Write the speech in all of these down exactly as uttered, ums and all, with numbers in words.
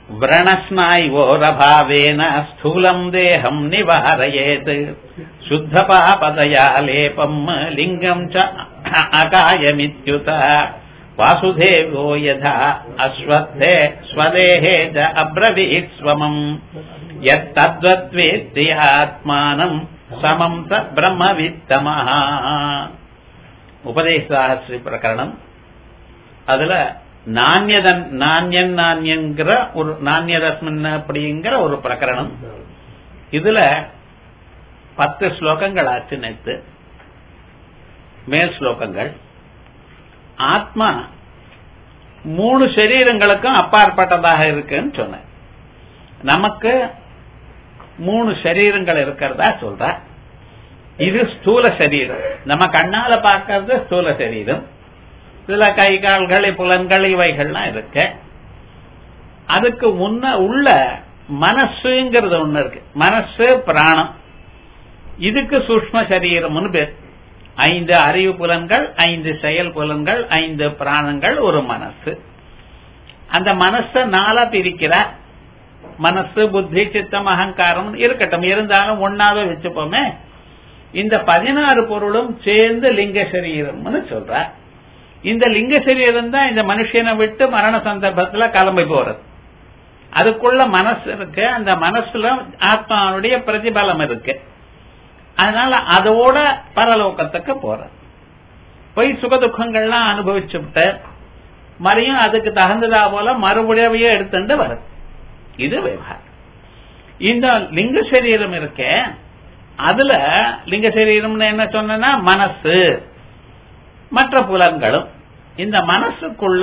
व्रणस्नायोरभावेन स्थूलम् देहम् निवारयेत् शुद्धपापदया लेपम् लिङ्गम् च अकायमित्युत वासुदेवो यथा अश्वत्थे स्वदेहे च अब्रवीत् स्वमम् यत्तद्वद्वेत्ति आत्मानम् समम् स ब्रह्मवित्तमः. உபதேசாஸ்திரி பிரகரணம். அதுல நான்யதன் நான்யன் நான்யங்கிற ஒரு நான்யதஸ்மின் அப்படிங்கிற ஒரு பிரகரணம். இதுல பத்து ஸ்லோகங்கள் ஆச்சு நேத்து. மேல் ஸ்லோகங்கள் ஆத்மா மூணு சரீரங்களுக்கும் அப்பாற்பட்டதாக இருக்குன்னு சொன்ன. நமக்கு மூணு சரீரங்கள் இருக்கிறதா சொல்ற. இது ஸ்தூல சரீரம், நம்ம கண்ணால பார்க்கறது ஸ்தூல சரீரம். இதுல கை கால்கள் புலன்கள் இவைகள்லாம் இருக்கு. அதுக்கு முன்ன உள்ள மனசுங்கிறது ஒண்ணு இருக்கு. மனசு பிராணம், இதுக்கு சூக்ஷ்ம சரீரம்னு பேர். ஐந்து அறிவு புலன்கள், ஐந்து செயல் புலன்கள், ஐந்து பிராணங்கள், ஒரு மனசு. அந்த மனச நாளா பிரிக்கிறார். மனசு புத்தி சித்தம் அகங்காரம் இருக்கட்டும், இருந்தாலும் ஒன்னாவே வச்சுப்போமே. இந்த பதினாறு பொருளும் சேர்ந்து லிங்க சரீரம்னு சொல்ற. இந்த லிங்க சரீரம் தான் இந்த மனுஷனை விட்டு மரண சந்தர்ப்பத்துல கிளம்பி போறது. அதுக்குள்ள மனசு இருக்கு. அந்த மனசுல ஆத்மாவுடைய பிரதிபலம் இருக்கு. அதனால அதோட பரலோகத்துக்கு போற போய் சுகதுக்கங்கள்லாம் அனுபவிச்சு விட்டு மறுபடியும் அதுக்கு தகுந்ததா போல மறுபடியும் எடுத்துட்டு வருது. இது விவகாரம். இந்த லிங்க சரீரம் இருக்க, அதுல லிங்க சரீரம்னு என்ன சொன்னா மனசு மற்ற புலன்களும். இந்த மனசுக்குள்ள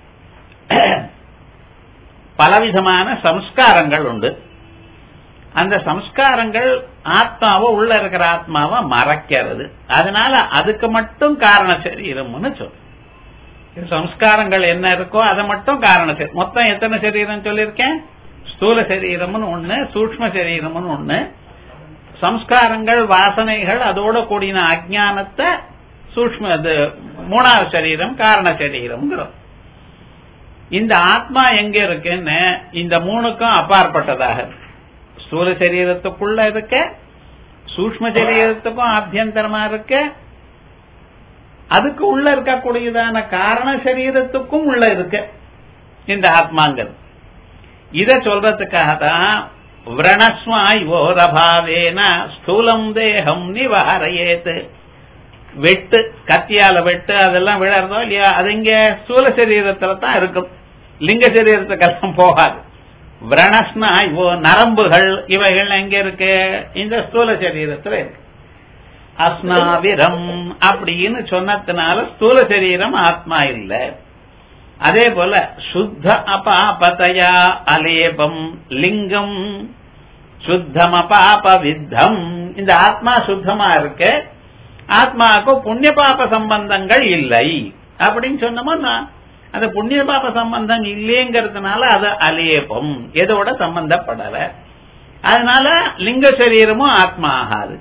பலவிதமான சம்ஸ்காரங்கள் உண்டு. அந்த சம்ஸ்காரங்கள் ஆத்மாவை உள்ள இருக்கிற ஆத்மாவை மறைக்கிறது. அதனால அதுக்கு மட்டும் காரண சரீரம்னு சொல்லு. சம்ஸ்காரங்கள் என்ன இருக்கோ அதை மட்டும் காரண சரீரம். மொத்தம் எத்தனை சரீரம் சொல்லியிருக்கேன்? ஸ்தூல சரீரம்னு ஒண்ணு, சூக்ஷ்ம சரீரம்னு ஒண்ணு. சம்ஸ்காரங்கள் வாசனைகள் அதோட கூடின அஜ்ஞானத்தை சூக்ஷ்ம மூணாவது சரீரம் காரண சரீரம்ங்கிறோம். இந்த ஆத்மா எங்க இருக்குன்னு இந்த மூணுக்கும் அப்பாற்பட்டதாக ஸ்தூல சரீரத்துக்குள்ள இருக்க, சூக்ஷ்ம சரீரத்துக்கும் ஆபியந்தரமா இருக்க, அதுக்கு உள்ள இருக்கக்கூடியதான காரண சரீரத்துக்கும் உள்ள இருக்க இந்த ஆத்மாங்கிறது. இத சொல்றதுக்காக தான் விரணஸ்வாயோரபாவேன ஸ்தூலம் தேகம் நிவாரயேத். வெட்டு, கத்தியால வெட்டு அதெல்லாம் விழறதோ இல்லையா, அது இங்க ஸ்தூல சரீரத்துல தான் இருக்கும், லிங்க சரீரத்துக்கெல்லாம் போகாது. விரணஸ்னாயோ நரம்புகள் இவைகள் எங்க இருக்கு? இந்த ஸ்தூல சரீரத்துல இருக்கு. அஸ்னாவிரம் அப்படின்னு சொன்னதுனால ஸ்தூல சரீரம் ஆத்மா இல்ல. அதே போல சுத்த அபாபதயா அலேபம் லிங்கம் சுத்தம் அபாப வித்தம். இந்த ஆத்மா சுத்தமா இருக்கு, ஆத்மாவுக்கு புண்ணிய பாப சம்பந்தங்கள் இல்லை அப்படின்னு சொன்னோம்னா அந்த புண்ணிய பாப சம்பந்தம் இல்லைங்கிறதுனால அது அலேபம், எதோட சம்பந்தப்படல. அதனால லிங்க சரீரமும் ஆத்மா ஆகாது.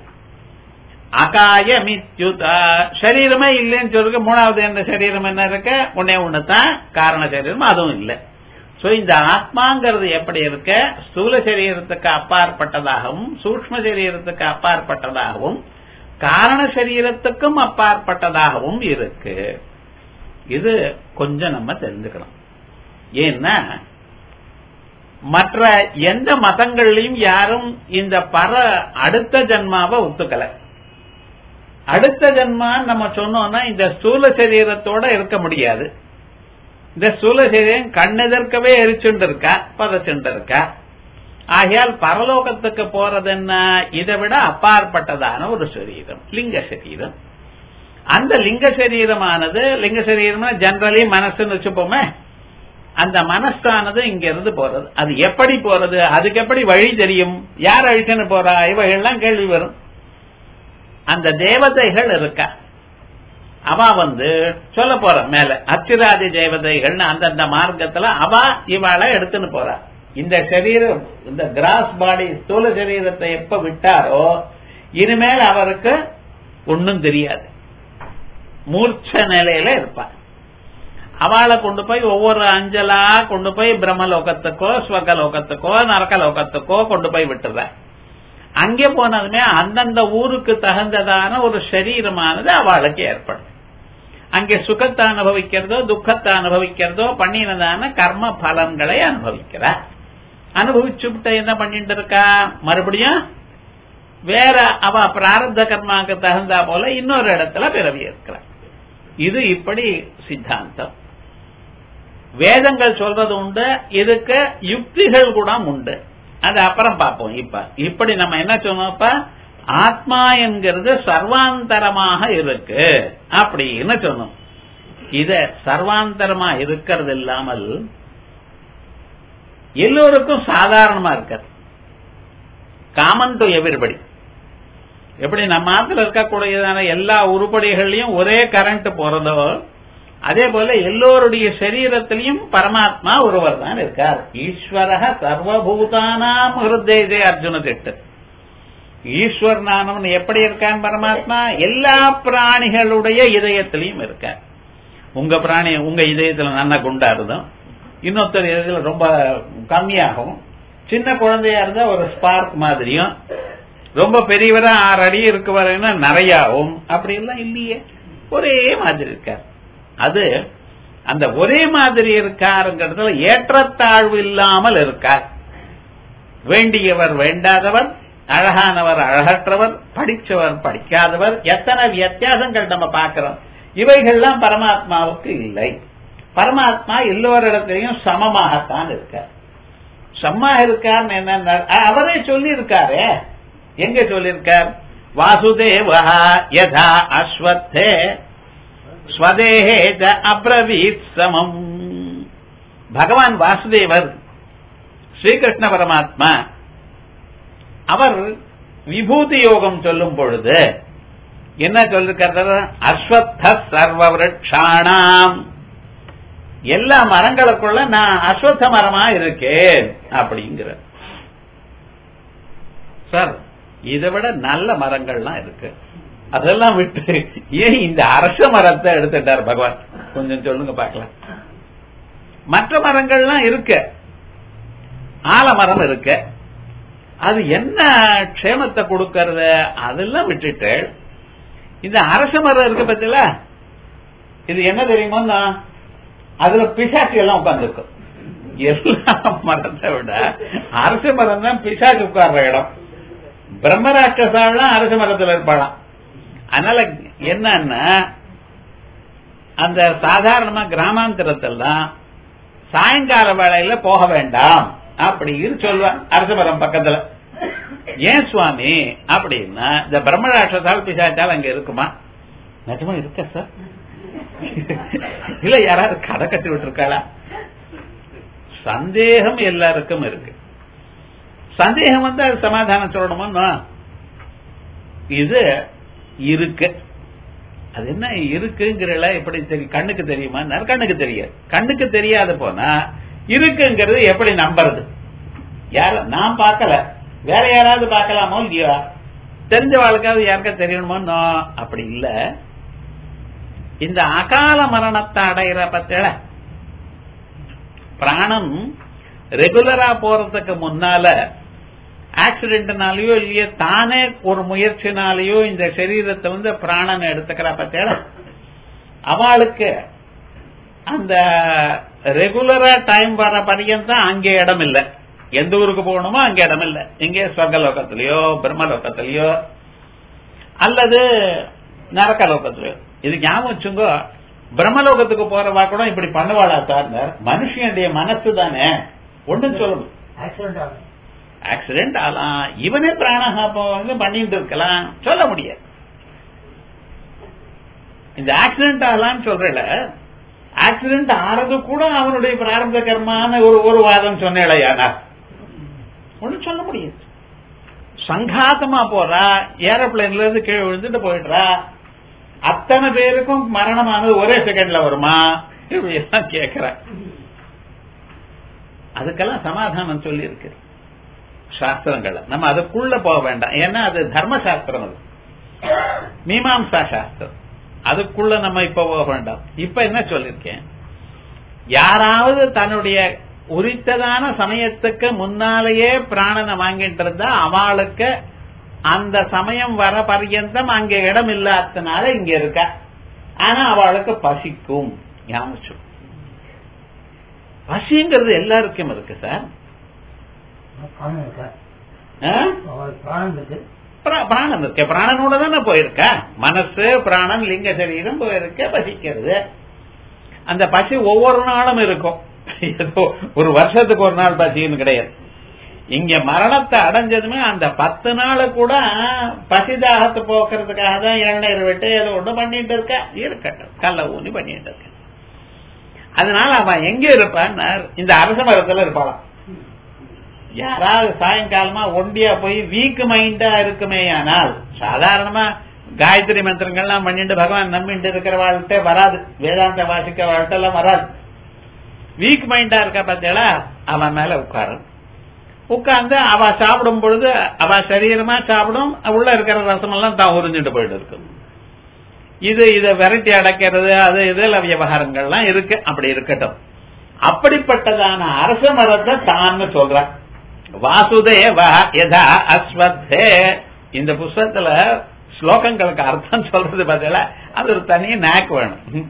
அகாயமித்யுதா, சரீரமே இல்லைன்னு சொல்லுங்க. மூணாவது எந்த சரீரம் என்ன இருக்க? ஒன்னே ஒண்ணுதான் காரண சரீரம், அதுவும் இல்லை. சோ இந்த ஆத்மாங்கிறது எப்படி இருக்க? ஸ்தூல சரீரத்துக்கு அப்பாற்பட்டதாகவும் சூக்ஷ்ம சரீரத்துக்கு அப்பாற்பட்டதாகவும் காரண சரீரத்துக்கும் அப்பாற்பட்டதாகவும் இருக்கு. இது கொஞ்சம் நம்ம தெரிஞ்சுக்கணும். ஏன்னா மற்ற எந்த மதங்கள்லயும் யாரும் இந்த பர அடுத்த ஜன்மாவை ஒத்துக்கல. அடுத்த ஜன்மா நம்ம சொன்னோம்னா இந்த ஸ்தூல சரீரத்தோட இருக்க முடியாது. இந்த ஸ்தூல சரீரம் கண்ணெதற்கவே எரிச்சுண்டு இருக்கா, பதச்சுண்டு இருக்கா. ஆகையால் பரலோகத்துக்கு போறது என்ன? இதை விட அப்பாற்பட்டதான ஒரு சரீரம், லிங்க சரீரம். அந்த லிங்க சரீரமானது, லிங்க சரீரம் ஜெனரலி மனசுன்னு வச்சுப்போமே, அந்த மனசானது இங்க இருந்து போறது. அது எப்படி போறது? அதுக்கு எப்படி வழி தெரியும்? யார் அழிச்சுன்னு போறா? இவைகள்லாம் கேள்வி வரும். அந்த தேவதைகள் இருக்கா, அவ வந்து சொல்ல போற மேல அச்சிராதி தேவதைகள்னு அந்தந்த மார்க்கத்துல அவ இவாளை எடுத்துன்னு போறா. இந்த சரீரம், இந்த கிராஸ் பாடி ஸ்தூல சரீரத்தை எப்ப விட்டாரோ இனிமேல் அவருக்கு ஒன்னும் தெரியாது, மூர்ச்ச நிலையில இருப்பார். அவளை கொண்டு போய் ஒவ்வொரு அஞ்சலா கொண்டு போய் பிரம்மலோகத்துக்கோ ஸ்வர்கலோகத்துக்கோ நரகலோகத்துக்கோ கொண்டு போய் விட்டுற. அங்கே போனதுமே அந்தந்த ஊருக்கு தகுந்ததான ஒரு சரீரமானது அவளுக்கு ஏற்படும். அங்கே சுகத்தை அனுபவிக்கிறதோ துக்கத்தை அனுபவிக்கிறதோ பண்ணினதான கர்ம பலன்களை அனுபவிக்கிறார். அனுபவிச்சுட்டு என்ன பண்ணிட்டு இருக்கா, மறுபடியும் வேற அவ பிராரப்த கர்மாக்கு தகுந்தா போல இன்னொரு இடத்துல பிறவி இருக்கிறார். இது இப்படி சித்தாந்தம். வேதங்கள் சொல்றது உண்டு, இதுக்கு யுக்திகள் கூட உண்டு. அது அப்புறம் பார்ப்போம். இப்ப இப்படி நம்ம என்ன சொன்னோம்ப்ப, ஆத்மா என்கிறது சர்வாந்தரமாக இருக்கு அப்படின்னு சொன்னோம். இத சர்வாந்தரமா இருக்கிறது இல்லாமல் எல்லோருக்கும் சாதாரணமா இருக்காது. Common to everybody. எப்படி நம்ம ஆத்துல இருக்கக்கூடியதான எல்லா உருப்படிகள்லயும் ஒரே கரண்ட் போறதோ அதே போல எல்லோருடைய சரீரத்திலையும் பரமாத்மா ஒருவர் தான் இருக்கார். ஈஸ்வரக சர்வபூதானாம் ஹிருதயே அர்ஜுன திட்டு. ஈஸ்வர் நானவன் எப்படி இருக்கான் பரமாத்மா, எல்லா பிராணிகளுடைய இதயத்திலையும் இருக்கார். உங்க பிராணி உங்க இதயத்துல நல்ல குண்டா இருந்தும், இன்னொருத்தர் இதயத்துல ரொம்ப கம்மியாகும், சின்ன குழந்தையா இருந்தா ஒரு ஸ்பார்க் மாதிரியும், ரொம்ப பெரியவரா ஆறு அடி இருக்கு வரைன்னா நிறையாவும், அப்படி எல்லாம் இல்லையே, ஒரே மாதிரி இருக்கார். அது அந்த ஒரே மாதிரி இருக்காருங்கிறதுல ஏற்றத்தாழ்வு இல்லாமல் இருக்கார். வேண்டியவர் வேண்டாதவர், அழகானவர் அழகற்றவர், படிச்சவர் படிக்காதவர், எத்தனை வித்தியாசங்கள் நம்ம பார்க்கிறோம். இவைகள்லாம் பரமாத்மாவுக்கு இல்லை. பரமாத்மா எல்லோரிடத்திலையும் சமமாகத்தான் இருக்கார். சமமா இருக்கார் என்ன அவரே சொல்லி இருக்காரு. எங்க சொல்லியிருக்கார், வாசுதேவா யதா அஸ்வத்தே ஸ்வதேஹே ச அப்ரவீத் சமம். பகவான் வாசுதேவர் ஸ்ரீகிருஷ்ண பரமாத்மா அவர் விபூதி யோகம் சொல்லும் பொழுது என்ன சொல்லிருக்கிறது, அஸ்வத்த சர்வ விருட்சாணாம், எல்லா மரங்களுக்குள்ள நான் அஸ்வத்த மரமா இருக்கேன் அப்படிங்கிற. சார் இதை விட நல்ல மரங்கள்லாம் இருக்கு, அதெல்லாம் விட்டு ஏன் இந்த அரச மரத்தை எடுத்துட்டார் பகவான், கொஞ்சம் சொல்லுங்க பார்க்கலாம். மற்ற மரங்கள்லாம் இருக்கு, ஆலமரம் இருக்கு, அது என்ன க்ஷேமத்தை கொடுக்கறது, அதெல்லாம் விட்டுட்டு இந்த அரச மரம் இருக்கு பத்தில, இது என்ன தெரியுமோ, அதுல பிசாசு எல்லாம் உட்கார்ந்துருக்கும். எல்லா மரத்தை விட அரச மரம் தான் பிசாசு உட்கார்ற இடம். பிரம்மராட்சசாலாம் அரச மரத்தில் இருப்பாளாம். அதனால என்னன்னா, அந்த சாதாரணமா கிராமாந்தரத்தில் தான் சாயங்கால வேளையில போக வேண்டாம் அப்படின்னு சொல்லுவான் அரச மரம் பக்கத்துல. ஏன் சுவாமி அப்படின்னா, இந்த பிரம்மராட்சசால் பிசாச்சால் அங்க இருக்குமா? நிஜமா இருக்க சார்? இல்ல யாராவது கதை கட்டி விட்டுருக்காளா? சந்தேகம் எல்லாருக்கும் இருக்கு. சந்தேகம் வந்து அது சமாதானம் சொல்லணுமா? இது இருக்கு, அது என்ன இருக்குங்கிறல எப்படி தெரியும்? கண்ணுக்கு தெரியுமா? கண்ணுக்கு தெரியாது. கண்ணுக்கு தெரியாத போனா இருக்குங்கிறது எப்படி நம்புறது? யார நான் பார்க்கல, வேற யாராவது பார்க்கலாமோ இல்லையா? தெரிஞ்ச வாழ்க்காவது யாருக்கா தெரியணுமோ? அப்படி இல்ல. இந்த அகால மரணத்தை அடைகிற பத்தில பிராணம் ரெகுலரா போறதுக்கு முன்னால ஆக்சிடென்ட்னாலயோ இல்லையோ தானே ஒரு முயற்சினாலேயோ இந்த சரீரத்தை வந்து பிராணனை எடுத்துக்கிற பத்தில அவளுக்கு அந்த ரெகுலரா டைம் வர பரியந்தான் அங்கே இடம் இல்லை. எந்த ஊருக்கு போகணுமோ அங்க இடம் இல்லை. எங்கே ஸ்வர்கலோகத்திலயோ பிரம்மலோகத்திலயோ அல்லது நரகலோகத்திலயோ. இது ஞாபகம் வச்சுங்கோ, பிரம்மலோகத்துக்கு போறவா கூட இப்படி பண்ணுவாளா சார்? மனுஷனுடைய மனசு தானே ஒன்றும் சொல்லணும். ஆக்சிடென்ட் ஆகலாம், இவனே பிராணாபாவம் பண்ணிட்டு இருக்கலாம், சொல்ல முடியாது. இந்த ஆக்சிடென்ட் ஆகலான்னு சொல்றல, ஆக்சிடென்ட் ஆறது கூட அவனுடைய பிராரம்ப கர்மான ஒரு ஒரு வாதம் சொன்னேலையானா ஒன்னும் சொல்ல முடியாது. சங்காத்தமா போறா, ஏரோப்ளைன்ல இருந்து கீழே விழுந்துட்டு போயிடுறா, அத்தனை பேருக்கும் மரணமானது ஒரே செகண்ட்ல வருமா? இப்படி எல்லாம் கேட்கிற. அதுக்கெல்லாம் சமாதானம் சொல்லி இருக்கு சாஸ்திரங்கள். நம்ம அதுக்குள்ள போக வேண்டாம், ஏன்னா அது தர்ம சாஸ்திரம், அது மீமாம்சா சாஸ்திரம். அதுக்குள்ள நம்ம இப்ப போக வேண்டாம். இப்ப என்ன சொல்லிருக்கேன், யாராவது தன்னுடைய உரித்ததான சமயத்துக்கு முன்னாலேயே பிராணனை வாங்கிட்டு இருந்தா அவளுக்கு அந்த சமயம் வர பர்யந்தம் அங்க இடம் இல்லாதனால இங்க இருக்க. ஆனா அவளுக்கு பசிக்கும். ஞாபகம், பசிங்கிறது எல்லாருக்கும் இருக்கு சார். பிராணம் இருக்கு, பிராணனோட தானே போயிருக்க. மனசு பிராணன் லிங்க சரீரம் போயிருக்க, பசிக்கிறது. அந்த பசி ஒவ்வொரு நாளும் இருக்கும். ஏதோ ஒரு வருஷத்துக்கு ஒரு நாள் பசின்னு கிடையாது. இங்க மரணத்தை அடைஞ்சதுமே அந்த பத்து நாள் கூட பசிதாகத்தை போக்குறதுக்காக தான் இளநீர் விட்டு ஏதோ ஒண்ணு பண்ணிட்டு இருக்க. இருக்கட்டும், கல்ல ஊனி பண்ணிட்டு இருக்க. அதனால அவன் எங்க இருப்பான்? இந்த அரச மரத்துல இருப்பாளாம். யாராவது சாயங்காலமா ஒண்டியா போய் வீக் மைண்டா இருக்குமே, ஆனால் சாதாரணமா காயத்ரி மந்திரங்கள்லாம் பண்ணிட்டு பகவான் நம்பிட்டு இருக்கிற வாழ்க்கை வராது, வேதாந்த வாசிக்க வாழ்க்கை எல்லாம் வராது. வீக் மைண்டா இருக்க பார்த்தா அவன் மேல உட்காரும். உட்கார்ந்து அவ சாப்பிடும் பொழுது அவ சரீரமா சாப்பிடும், உள்ள இருக்கிற ரசம் எல்லாம் தான் உறிஞ்சிட்டு போயிட்டு இருக்கும். இது இதை விரட்டி அடைக்கிறது அது இதுல விவகாரங்கள்லாம் இருக்கு. அப்படி இருக்கட்டும். அப்படிப்பட்டதான அரச மரத்தை தான் சொல்ற வாசுதேவ யதா அஸ்வத்தே. இந்த புஸ்தகத்துல ஸ்லோகங்களுக்கு அர்த்தம் சொல்றது பார்த்தீங்களா, அது ஒரு தனி நாக்கு வேணும்.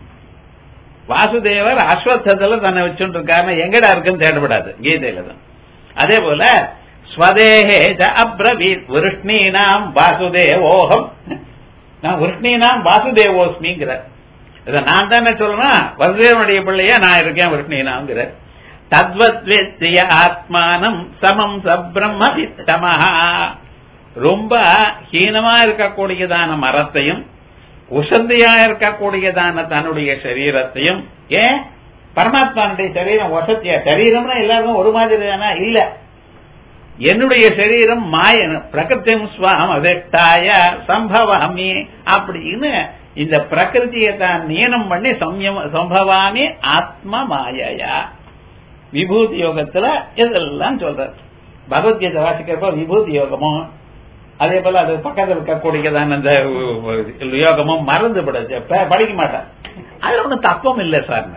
வாசுதேவர் அஸ்வத்தத்துல தன்னை வச்சுட்டு இருக்காரு, எங்கடா இருக்குன்னு தேடப்படாது, கீதையில தான். அதே போல ஸ்வதேஹே அப்ரவீத் விருஷ்ணீனாம் வாசுதேவோகம், நான் விருஷ்ணீனாம் வாசுதேவோஸ்மிங்கிற. இதை நான் தானே சொல்லணும், வசுதேவனுடைய பிள்ளையா நான் இருக்கேன் விருஷ்ணீனாங்கிற. தத்வத்வேத்ய ஆத்மானம் சமம் சப்ரம்ம வித்தமஹா. ரொம்ப ஹீனமா இருக்கக்கூடியதான மரத்தையும் உசந்தியா இருக்கக்கூடியதான தன்னுடைய சரீரத்தையும், ஏன் பரமாத்மானுடைய சரீரம் வசத்தியா? சரீரம்னா எல்லாருக்கும் ஒரு மாதிரி தானா? இல்ல, என்னுடைய சரீரம் மாயன் பிரகிருத்திம் ஸ்வாம் அவெக்தாய சம்பவாமி அப்படின்னு இந்த பிரகிருத்தியை தான் நியனம் பண்ணி சம்பவாமி ஆத்ம மாயையா. விபூதி யோகத்துல இதெல்லாம் சொல்ற. பகவத்கீதை வாசிக்கிறப்ப விபூதி யோகமும் அதே போல அது பக்கத்தில் இருக்கக்கூடியதான அந்த யோகமும் மறந்து படிக்க மாட்டேன். அதுல ஒன்றும் தப்பம் இல்லை சார்.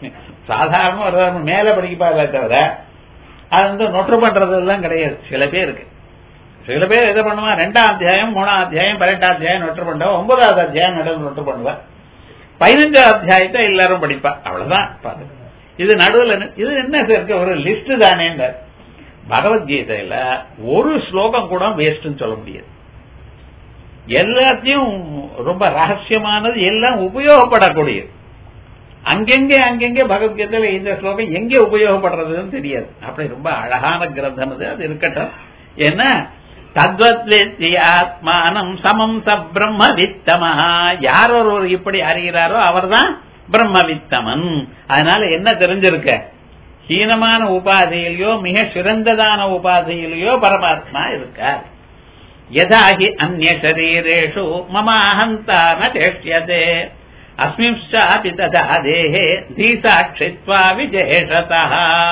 சாதாரண மேல படிக்கப்பாத தவிர அது வந்து நொற்று பண்றதுலாம் கிடையாது. சில பேருக்கு சில பேர் எதை பண்ணுவா, ரெண்டாம் அத்தியாயம் மூணாம் அத்தியாயம் பன்னெண்டாம் அத்தியாயம் நொற்று பண்ணுவா, ஒன்பதாவது அத்தியாயம் நடுவில் நொற்று பண்ணுவா, பதினஞ்சாம் அத்தியாயத்தை எல்லாரும் படிப்பா. அவ்வளவுதான். இது நடுவில் இது என்ன இருக்கு, ஒரு லிஸ்ட் தானே. பகவத்கீதையில ஒரு ஸ்லோகம் கூட வேஸ்ட்னு சொல்ல முடியாது. எல்லாத்தையும் ரொம்ப ரகசியமானது, எல்லாம் உபயோகப்படக்கூடியது. அங்கெங்கே அங்கெங்கே பகவத்கீதையில இந்த ஸ்லோகம் எங்கே உபயோகப்படுறதுன்னு தெரியாது. அப்படி ரொம்ப அழகான கிரந்தம் அது. அது இருக்கட்டும். என்ன தத்வத்வேத்ய ஆத்மானம் சமம் ச பிரம்ம வித்தமஹா. யார் ஒருவர் இப்படி அறிகிறாரோ அவர் தான் பிரம்ம வித்தமன். அதனால என்ன தெரிஞ்சிருக்க, ஹீனமான உபாதியிலையோ மிக சிறந்ததான உபாதியிலையோ பரமாத்மா இருக்கார். யதாஹி அந்நிய சரீரேஷு மம அஹந்தா ந சேஷ்யதே அஸ்மின்ஷாபி ததா தேஹே தீசாட்சித்வா விஜேஷதஹ.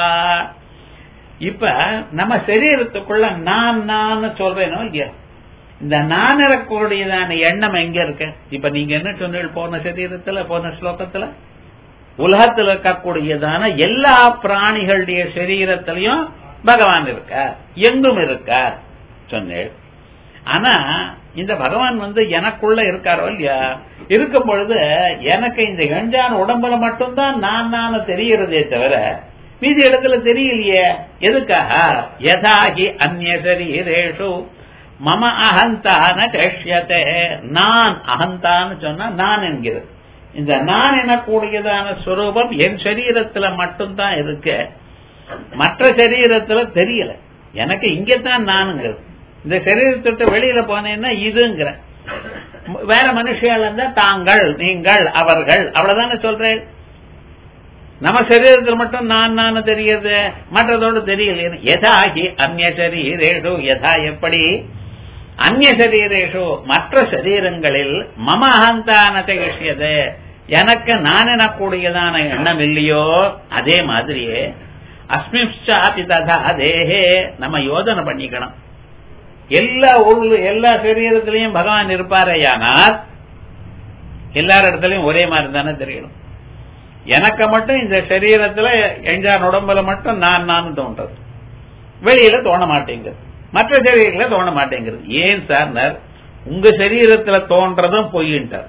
இப்ப நம்ம சரீரத்துக்குள்ள நான் நான் சொல்றேனோ இல்லையா, இந்த நான் இருக்கக்கூடியதான எண்ணம் எங்க இருக்கு? இப்ப நீங்க என்ன சொன்னீங்க போன சரீரத்துல போன ஸ்லோகத்துல, உலகத்தில் இருக்கக்கூடியதான எல்லா பிராணிகளுடைய சரீரத்திலையும் பகவான் இருக்கார், எங்கும் இருக்கார் சொன்னேன். ஆனா இந்த பகவான் வந்து எனக்குள்ள இருக்காரோ இல்லையா, இருக்கும் பொழுது எனக்கு இந்த எஞ்சான உடம்புல மட்டும்தான் நான் நான் தெரிகிறதே தவிர மீதி இடத்துல தெரியலையே. எதுக்காக? யதாகி அந்நிய சரீரேஷு மம அஹந்தான கஷ்யதே. நான் அகந்தான்னு சொன்னா நான் என்கிறது. இந்த நான் எனக்கூடியதான ஸ்வரூபம் என் சரீரத்துல மட்டும்தான் இருக்கு, மற்ற சரீரத்துல தெரியல. எனக்கு இங்கதான் நானுங்கிறது. இந்த சரீரத்தை வெளியில போனேன்னா இதுங்கிற. வேற மனுஷியால இருந்தா தாங்கள், நீங்கள், அவர்கள், அவ்வளவுதானே சொல்றேன். நம்ம சரீரத்தில் மட்டும் நான் நான் தெரியுது, மற்றதோடு தெரியல. யதாகி அந்நிய சரீரேஷு, யதா எப்படி அந்நிய சரீரேஷு மற்ற சரீரங்களில் மம அகந்தான விஷயது எனக்கு நான் எனக்கூடியதான எண்ணம் இல்லையோ, அதே மாதிரியே அஸ்மின்ஷாபி ததா தேஹே நம்ம யோஜனை பண்ணிக்கணும். எல்லா ஊர்ல எல்லா சரீரத்திலையும் பகவான் இருப்பாரையானால் எல்லா இடத்துலயும் ஒரே மாதிரி தானே தெரியணும். எனக்கு மட்டும் இந்த சரீரத்துல எஞ்சான் உடம்புல மட்டும் நான் நான் தோன்றது, வெளியில தோண மாட்டேங்குது, மற்ற சரீரத்துல தோண மாட்டேங்குது. ஏன் சார்? உங்க சரீரத்துல தோன்றதும் பொய்யின்றார்.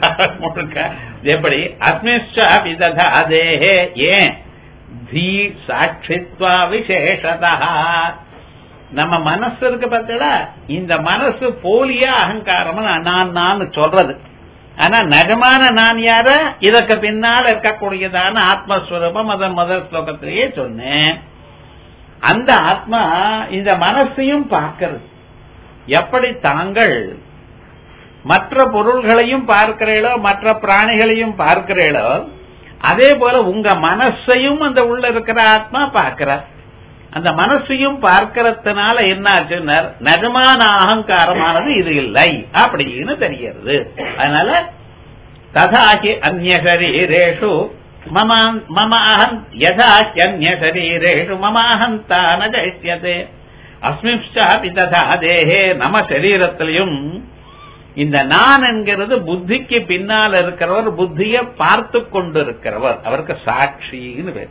எப்படி அஸ்மிஷ்சா விததாதேஹே, ஏன் தீ சாட்சித்வா விசேஷதா. நம்ம மனசு இருக்கு பார்த்தா, இந்த மனசு போலியா அகங்காரமா நான் நான் சொல்றது. ஆனா நிஜமான நான் யார? இதற்கு பின்னால் இருக்கக்கூடியதான ஆத்மஸ்வரூபம். அதன் முதல் ஸ்லோகத்திலேயே சொன்னேன். அந்த ஆத்மா இந்த மனசையும் பார்க்கிறது. எப்படி தாங்கள் மற்ற பொருள்களையும் பார்க்கிறீர்களோ, மற்ற பிராணிகளையும் பார்க்கிறீர்களோ, அதே போல உங்க மனசையும் அந்த உள்ள இருக்கிற ஆத்மா பார்க்கிறார். அந்த மனசையும் பார்க்கறதுனால என்ன ஆச்சுன்னா, நிஜமான அகங்காரமானது இது இல்லை அப்படின்னு தெரிகிறது. அதனால ததாகி அந்நிய சரீரேஷு மம அஹம் யதாகி அந்நிய சரீரேஷு மம அஹந்தா ந ஜைத்யதே அஸ்மிஷ்சாபி ததா தேஹே. நம்ம சரீரத்திலையும் இந்த நான் என்கிறது புத்திக்கு பின்னால் இருக்கிறவர், புத்தியை பார்த்து கொண்டு இருக்கிறவர், அவருக்கு சாட்சின்னு பேர்.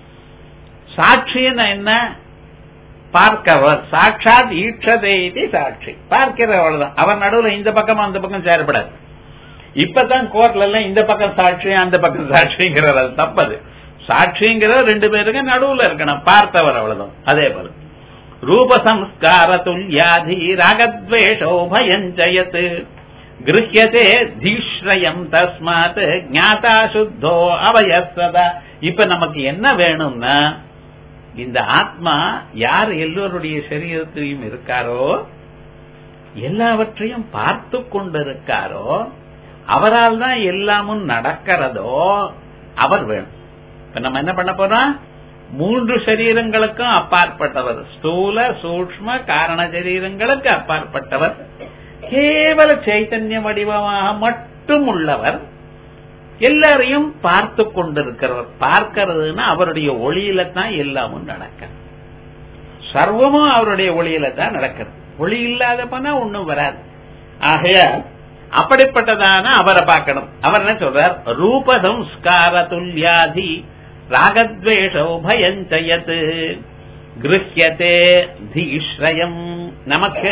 சாட்சின்னு என்ன? பார்க்கிறவர். சாட்சாத் ஈட்சதே இது சாட்சி, பார்க்கிறவர் தான். அவர் நடுவில் இந்த பக்கம் அந்த பக்கம் சேரப்படாது. இப்பதான் கோர்ட்ல எல்லாம் இந்த பக்கம் சாட்சி அந்த பக்கம் சாட்சிங்கிறது அது தப்பது. சாட்சிங்கிறது ரெண்டு பேருக்கு நடுவுல இருக்கணும், பார்த்தவர் அவ்வளவுதான். அதே போல ரூபசம்ஸ்கார துல்யாதி ராகத்வேஷோ பயஞ்சயத் கிருஹ்யதே தீஸ்ரயம் தஸ்மாத் ஞாதா சுத்தோ அவயஸ்வதா. இப்ப நமக்கு என்ன வேணும்னா, இந்த ஆத்மா யார் எல்லோருடைய சரீரத்திலையும் இருக்காரோ, எல்லாவற்றையும் பார்த்து கொண்டிருக்காரோ, அவரால் தான் எல்லாமும் நடக்கிறதோ அவர் வேணும். இப்ப நம்ம என்ன பண்ண போறோம்? மூன்று சரீரங்களுக்கும் அப்பாற்பட்டவர், ஸ்தூல சூக்ஷ்ம காரண சரீரங்களுக்கு அப்பாற்பட்டவர், கேவல சைத்தன்ய வடிவமாக மட்டும் உள்ளவர், எல்லாரையும் பார்த்து கொண்டிருக்கிறவர். பார்க்கிறதுனா அவருடைய ஒளியில தான் எல்லாமும் நடக்க, சர்வமும் அவருடைய ஒளியில தான் நடக்கிறது. ஒளி இல்லாத போனா ஒண்ணும் வராது. ஆகைய அப்படிப்பட்டதான அவரை பார்க்கணும். அவர் என்ன சொல்றார்? ரூபசம்ஸ்கார துல்யாதி ராகத்வேஷோ பயஞ்சயத் கிருஹ்யதே தீஸ்ரயம். நமக்கு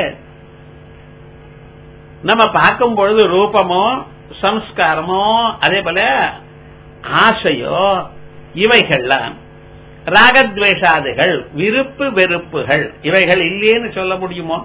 நம்ம பார்க்கும் பொழுது ரூபமோ சம்ஸ்காரமோ அதே போல ஆசையோ இவைகள்லாம் ராகத்வேஷாதிகள், விருப்பு வெறுப்புகள், இவைகள் இல்லேன்னு சொல்ல முடியுமோ?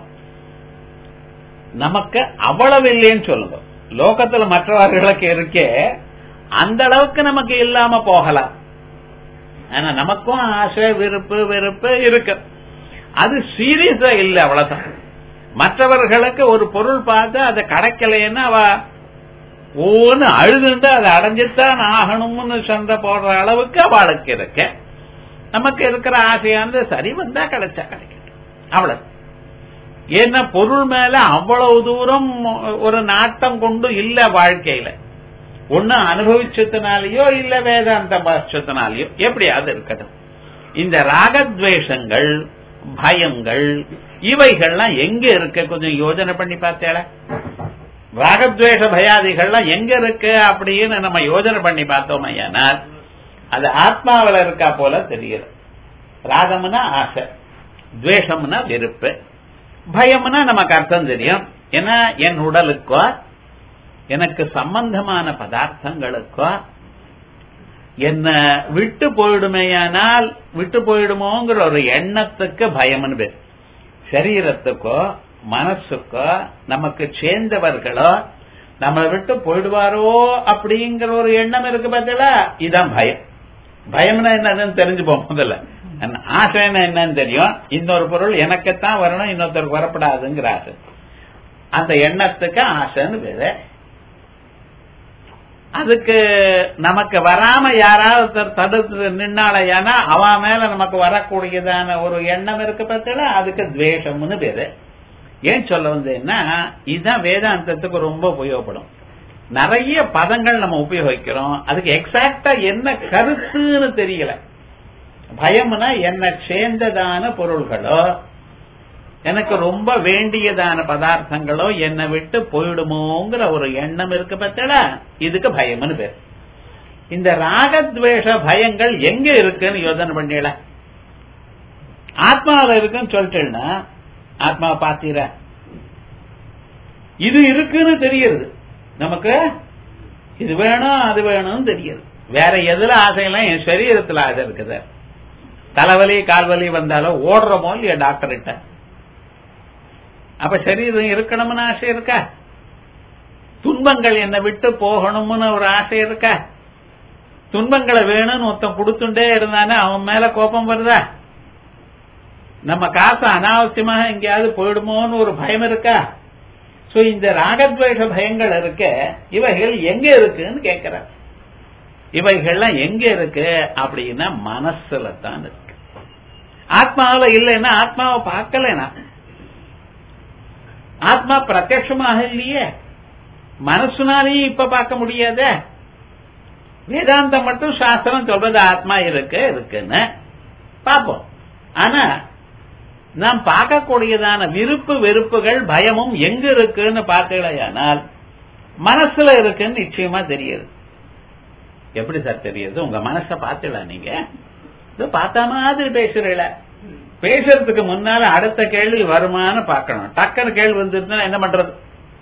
நமக்கு அவ்வளவு இல்லேன்னு சொல்லுங்க. லோகத்துல மற்றவர்களுக்கு இருக்கே அந்த அளவுக்கு நமக்கு இல்லாம போகலாம். ஆனா நமக்கும் ஆசை விருப்பு வெறுப்பு இருக்கு. அது சீரியஸா இல்ல, அவ்வளவுதான். மற்றவர்களுக்கு ஒரு பொருள் பார்த்து அதை கிடைக்கலன்னா அவ ஒன்னு அழுதுண்டு அதை அடைஞ்சுத்தான் ஆகணும்னு சண்டை போடுற அளவுக்கு அவளுக்கு இருக்க. நமக்கு இருக்கிற ஆசையானது சரி வந்தா கிடைச்சா கிடைக்கட்டும், அவ்வளவு. ஏன்னா பொருள் மேல அவ்வளவு தூரம் ஒரு நாட்டம் கொண்டு இல்ல வாழ்க்கையில. ஒண்ணு அனுபவிச்சதுனாலயோ இல்ல வேதாந்த பாஷத்தினாலேயோ எப்படியாவது இருக்கட்டும். இந்த ராகத்வேஷங்கள் பயங்கள் இவைகள்லாம் எங்க இருக்க கொஞ்சம் யோஜனை பண்ணி பார்த்தேல. ராகத்வேஷ பயாதிகள்லாம் எங்க இருக்கு அப்படின்னு நம்ம யோஜனை பண்ணி பார்த்தோம். ஏனால் அது ஆத்மாவில இருக்கா போல தெரியுது. ராகம்னா ஆசை, துவேஷம்னா வெறுப்பு, பயம்னா நமக்கு அர்த்தம் தெரியும். ஏன்னா என் உடலுக்கோ எனக்கு சம்பந்தமான பதார்த்தங்களுக்கோ என்ன விட்டு போயிடுமேயானால் விட்டு போயிடுமோங்கிற ஒரு எண்ணத்துக்கு பயம்னு பேர். சரீரத்துக்கோ மனசுக்கோ நமக்கு சேர்ந்தவர்களோ நம்ம விட்டு போயிடுவாரோ அப்படிங்கிற ஒரு எண்ணம் இருக்கு பார்த்தீங்களா, இதுதான் பயம். பயம்னா என்னன்னு தெரிஞ்சுப்போம். முதல்ல ஆசைன்னா என்னன்னு தெரியும். இன்னொரு பொருள் எனக்குத்தான் வரணும், இன்னொருத்தருக்கு வரப்படாதுங்கிற ஆசை. அந்த எண்ணத்துக்கு ஆசைன்னு பேரு. அதுக்கு நமக்கு வராம யாராவது தடுத்து நின்னாலையானா அவன் மேல நமக்கு வரக்கூடியதான ஒரு எண்ணம் இருக்கு பார்த்தீங்களா, அதுக்கு துவேஷம்னு பேரு. ஏன் சொல்ல வந்தேன்னா இதுதான் வேதாந்தத்துக்கு ரொம்ப உபயோகப்படும். நிறைய பதங்கள் நம்ம உபயோகிக்கிறோம், அதுக்கு எக்ஸாக்டா என்ன கருத்துன்னு தெரியல. பயம்னா என்ன சேர்ந்ததான பொருள்களோ எனக்கு ரொம்ப வேண்டியதான பதார்த்தங்களோ என்னை விட்டு போயிடுமோங்கிற ஒரு எண்ணம் இருக்கு பார்த்தா இதுக்கு பயம்னு பேர். இந்த ராகத்வேஷ பயங்கள் எங்க இருக்குன்னு யோசனை பண்ணல. ஆத்மாவில இருக்குன்னு சொல்லிட்டேன்னா ஆத்மாவை பாத்தீர, இது இருக்குன்னு தெரியுது நமக்கு, இது வேணும் அது வேணும்னு தெரியுது. வேற எதுல ஆசையெல்லாம் என் சரீரத்துல ஆசை இருக்குது. தலைவலி கால்வலி வந்தாலும் ஓடுறமோ இல்லையா டாக்டர் கிட்ட, அப்ப சரீரம் இருக்கணும்னு ஆசை இருக்கா? துன்பங்கள் என்னை விட்டு போகணும்னு ஒரு ஆசை இருக்கா? துன்பங்களை வேணும்னு ஒருத்தன் கொடுத்துட்டே இருந்தானே அவன் மேல கோபம் வருதா? நம்ம காசு அனாவசியமாக எங்கேயாவது போயிடுமோன்னு ஒரு பயம் இருக்கா? சோ இந்த ராகத்வேஷ பயங்கள் இருக்க, இவைகள் எங்க இருக்குன்னு கேட்கிற. இவைகள்லாம் எங்க இருக்கு அப்படின்னா மனசுல தான் இருக்கு. ஆத்மாவில இல்லைன்னா ஆத்மாவை பார்க்கலனா, ஆத்மா பிரத்யட்சமாக இல்லையே, மனசுனாலையும் இப்ப பார்க்க முடியாத. வேதாந்தம் மட்டும் சாஸ்திரம் சொல்றது ஆத்மா இருக்கு இருக்குன்னு பார்ப்போம். ஆனா நாம் பார்க்கக்கூடியதான விருப்பு வெறுப்புகள் பயமும் எங்க இருக்குன்னு பார்த்தீங்களேயானால் மனசுல இருக்குன்னு நிச்சயமா தெரியுது. எப்படி சார் தெரியுது? உங்க மனச பார்த்தீங்களா? நீங்க பார்த்தா மாதிரி பேசுறீங்கள, பேசுறதுக்கு முன்னால அடுத்த கேள்வி வருமானு பார்க்கணும். டக்குன்னு கேள்வி வந்துருந்தா என்ன பண்றது?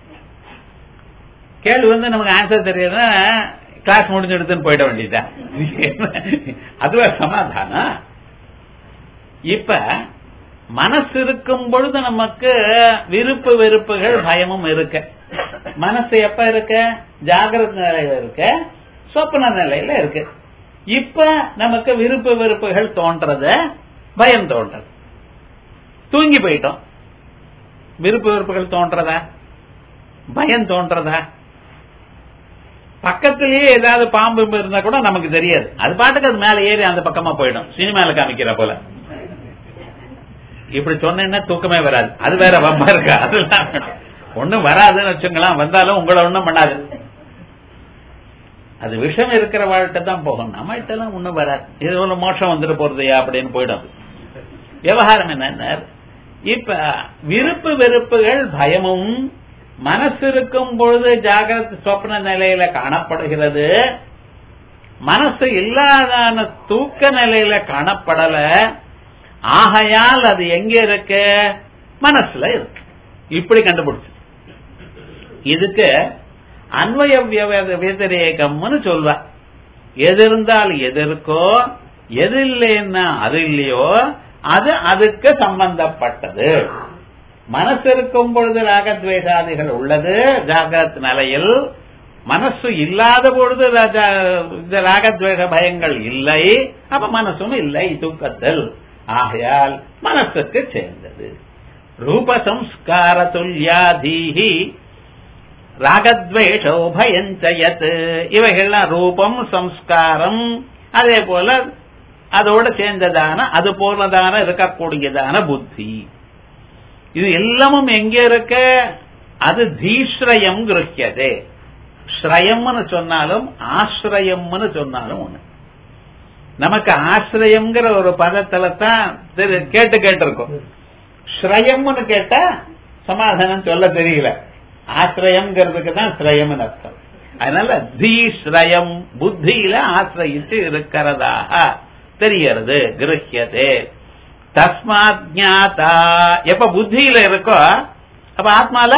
கேள்வி வந்து நமக்கு ஆன்சர் தெரியுதுன்னா கிளாஸ் முடிஞ்செடுத்துன்னு போயிட வேண்டியதுதான். அதுவே சமாதானம். இப்ப மனசு இருக்கும் பொழுது நமக்கு விருப்பு வெறுப்புகள் பயமும் இருக்கு. மனசு எப்ப இருக்கு? ஜாகிரத நிலையில இருக்கு, சொப்பன நிலையில இருக்கு. இப்ப நமக்கு விருப்பு வெறுப்புகள் தோன்றது, பயம் தோன்றது. தூங்கி போயிட்டோம், விருப்பு வெறுப்புகள் தோன்றதா? பயம் தோன்றதா? பக்கத்திலேயே ஏதாவது பாம்பு இருந்தா கூட நமக்கு தெரியாது, அது பாட்டுக்கு அது மேல ஏறி அந்த பக்கமா போயிடும். சினிமால காமிக்கிற போல. இப்படி சொன்னா தூக்கமே வராது, அது வேற வம்பா இருக்கா? அதெல்லாம் ஒண்ணும் வராதுன்னு வச்சுக்கலாம், வந்தாலும் உங்களை ஒண்ணும் பண்ணாது. அது விஷம் இருக்கிற வாழ்க்கை தான் போகும், நம்ம கிட்டலாம் ஒண்ணும் வராது. இது ஒண்ணு மோட்சம் வந்துட்டு போறதையா அப்படின்னு போயிடும். விவகாரம் என்ன? இப்ப விருப்பு வெறுப்புகள் பயமும் மனசு இருக்கும் பொழுது ஜாகிரத சொப்ன நிலையில காணப்படுகிறது. மனசு இல்லாதான தூக்க நிலையில காணப்படல. ஆகையால் அது எங்க இருக்கு? மனசுல இருக்கு. இப்படி கண்டுபிடிச்சு இதுக்கு அன்வய வியதிரேகம்னு சொல்வ. எது இருந்தால் எது இருக்கோ, எது இல்லைன்னா அது இல்லையோ, அது அதுக்கு சம்பந்தப்பட்டது. மனசு இருக்கும் பொழுது ராகத்வேஷாதிகள் உள்ளது ஜாகிரத் நிலையில், மனசு இல்லாத பொழுது இந்த ராகத்வேஷ பயங்கள் இல்லை, அப்ப மனசும் இல்லை தூக்கத்தில். ஆகையால் மனசுக்கு சேர்ந்தது. ரூபசம்ஸ்கார துல்யாதீஹி ராகத்வேஷோ பயஞ்சயத். இவைகள்லாம் ரூபம் சம்ஸ்காரம், அதே போல அதோட சேர்ந்ததான அது போலதான இருக்கக்கூடியதான புத்தி. இது எல்லாமும் எங்க இருக்க? அது தீஸ்ரயம் கிருஹ்யதே. ஸ்ரயம்னு சொன்னாலும் ஆசிரயம்னு சொன்னாலும் ஒண்ணு. நமக்கு ஆசிரயம்ங்கிற ஒரு பதத்துல தான் கேட்டு கேட்டிருக்கோம். ஸ்ரயம்னு கேட்டா சமாதானம் சொல்ல தெரியல, ஆசிரயம்ங்கிறதுக்கு தான் ஸ்ரயம்னு அர்த்தம். அதனால தீஸ்ரயம் புத்தியில ஆசிரயித்து இருக்கிறதாக தெரிகிறது. கிருஹ்யதே தஸ்மாத் ஞாதா. எப்ப புத்தியில இருக்கோ அப்ப ஆத்மால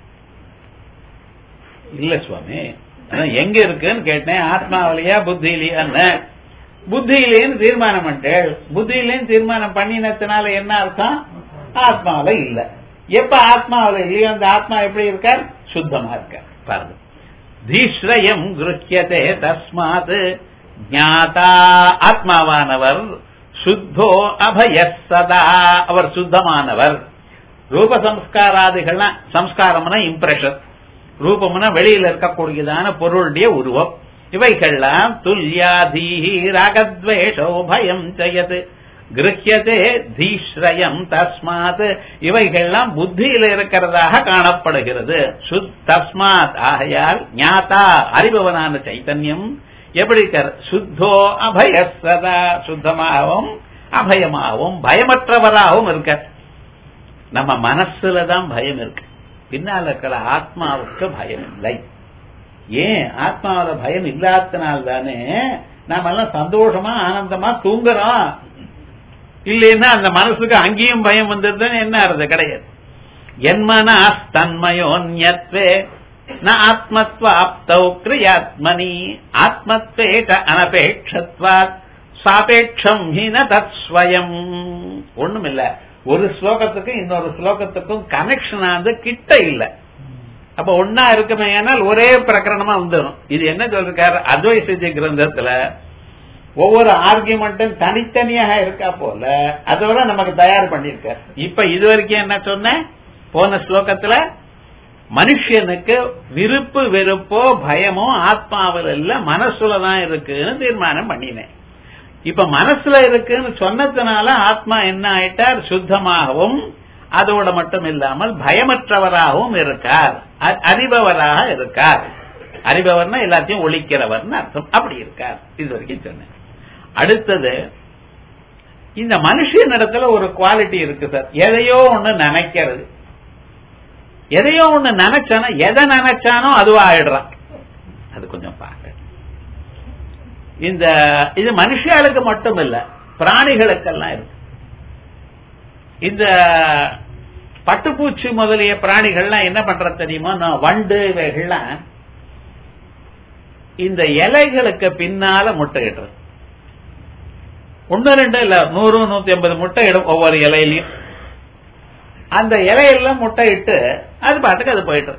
இல்ல சுவாமி. எங்க இருக்குன்னு கேட்டேன், ஆத்மாவிலையா புத்தியிலையா? புத்தியிலேன்னு தீர்மானம் பண்ணிட்டேன். புத்தியிலேன்னு தீர்மானம் பண்ணினதுனால என்ன அர்த்தம்? ஆத்மாவில இல்ல. எப்ப ஆத்மாவில இல்லையோ அந்த ஆத்மா எப்படி இருக்கார்? சுத்தமா இருக்கார். பாருங்க, தீஸ்ரயம் கிருஹ்யதே தஸ்மாத் ஞாதா. ஆத்மாவானவர் சுத்தோ அபய சதா, அவர் சுத்தமானவர். ரூப சம்ஸ்காராதிகள், சம்ஸ்காரம்னா இம்ப்ரெஷன், ரூபம்னா வெளியில இருக்கக்கூடியதான பொருளுடைய உருவம். இவைகள்லாம் துல்யாதீஹி ராகத்வேஷோ பயம் ஜயத் கிருஹ்யதே தீஸ்ரயம் தஸ்மாத். இவைகள்லாம் புத்தியில இருக்கிறதாக காணப்படுகிறது. தஸ்மாத் ஆகையால் ஞாதா அறிபவனான சைத்தன்யம் எப்படி சுத்தோ அபய சதா, சுத்தமாகவும் அபயமாகவும் பயமற்றவராகவும் இருக்க. நம்ம மனசுலதான் பயம் இருக்கு, பின்னால் இருக்கிற ஆத்மாவுக்கு பயம் இல்லை. ஏன் ஆத்மாவில பயம் இல்லாதனால்தானே நாம எல்லாம் சந்தோஷமா ஆனந்தமா தூங்குறோம். இல்லைன்னா அந்த மனசுக்கு அங்கேயும் பயம் வந்ததுன்னு என்ன அர்த்தம்? கிடையாது. என்மனா தன்மயோன்யத்வே ந ஆத்மத்வாப்தௌ கிரியாத்மனி ஆத்மத்வேக அனபேட்சத்வாத் சாபேட்சம் ஹின தத்ஸ்வயம். ஒண்ணும் இல்ல, ஒரு ஸ்லோகத்துக்கும் இன்னொரு ஸ்லோகத்துக்கும் கனெக்ஷன் ஆனது கிட்ட இல்ல. அப்ப ஒன்னா இருக்குமே, ஆனால் ஒரே பிரகரணமா வந்துடும். இது என்ன சொல்றாரு அத்வைத கிரந்தத்துல, ஒவ்வொரு ஆர்குமெண்ட்டும் தனித்தனியாக இருக்கா போல அதோட நமக்கு தயார் பண்ணிருக்க. இப்ப இது வரைக்கும் என்ன சொன்ன, போன ஸ்லோகத்துல மனுஷனுக்கு விருப்பு வெறுப்போ பயமோ ஆத்மாவில் இல்ல மனசுலதான் இருக்குன்னு தீர்மானம் பண்ணினேன். இப்ப மனசுல இருக்குன்னு சொன்னதுனால ஆத்மா என்ன ஆயிட்டார்? சுத்தமாகவும் அதோட மட்டும் இல்லாமல் பயமற்றவராகவும் இருக்கார், அறிபவராக இருக்கார். அறிபவர்னா எல்லாத்தையும் ஒழிக்கிறவர்னு அர்த்தம். அப்படி இருக்கார். இது வரைக்கும் சொன்னேன். அடுத்தது, இந்த மனுஷன் இடத்துல ஒரு குவாலிட்டி இருக்கு சார். எதையோ ஒண்ணு நினைக்கிறது. எதையோ ஒண்ணு நினைச்சானோ, எதை நினைச்சானோ அதுவா ஆயிடுறான். அது கொஞ்சம் பாக்க. இந்த இது மனுஷர்களுக்கு மட்டும் இல்ல, பிராணிகளுக்கெல்லாம் இருக்கு. இந்த பட்டுப்பூச்சி முதலிய பிராணிகள்லாம் என்ன பண்றது தெரியுமா? வண்டு இவைகள்லாம் இந்த இலைகளுக்கு பின்னால முட்டையிடுறது. ஒன்னு ரெண்டு இல்ல, நூறு நூத்தி ஐம்பது முட்டை இடும் ஒவ்வொரு இலையிலையும். அந்த இலையெல்லாம் முட்டையிட்டு அது பாட்டுக்கு அது போயிட்டு.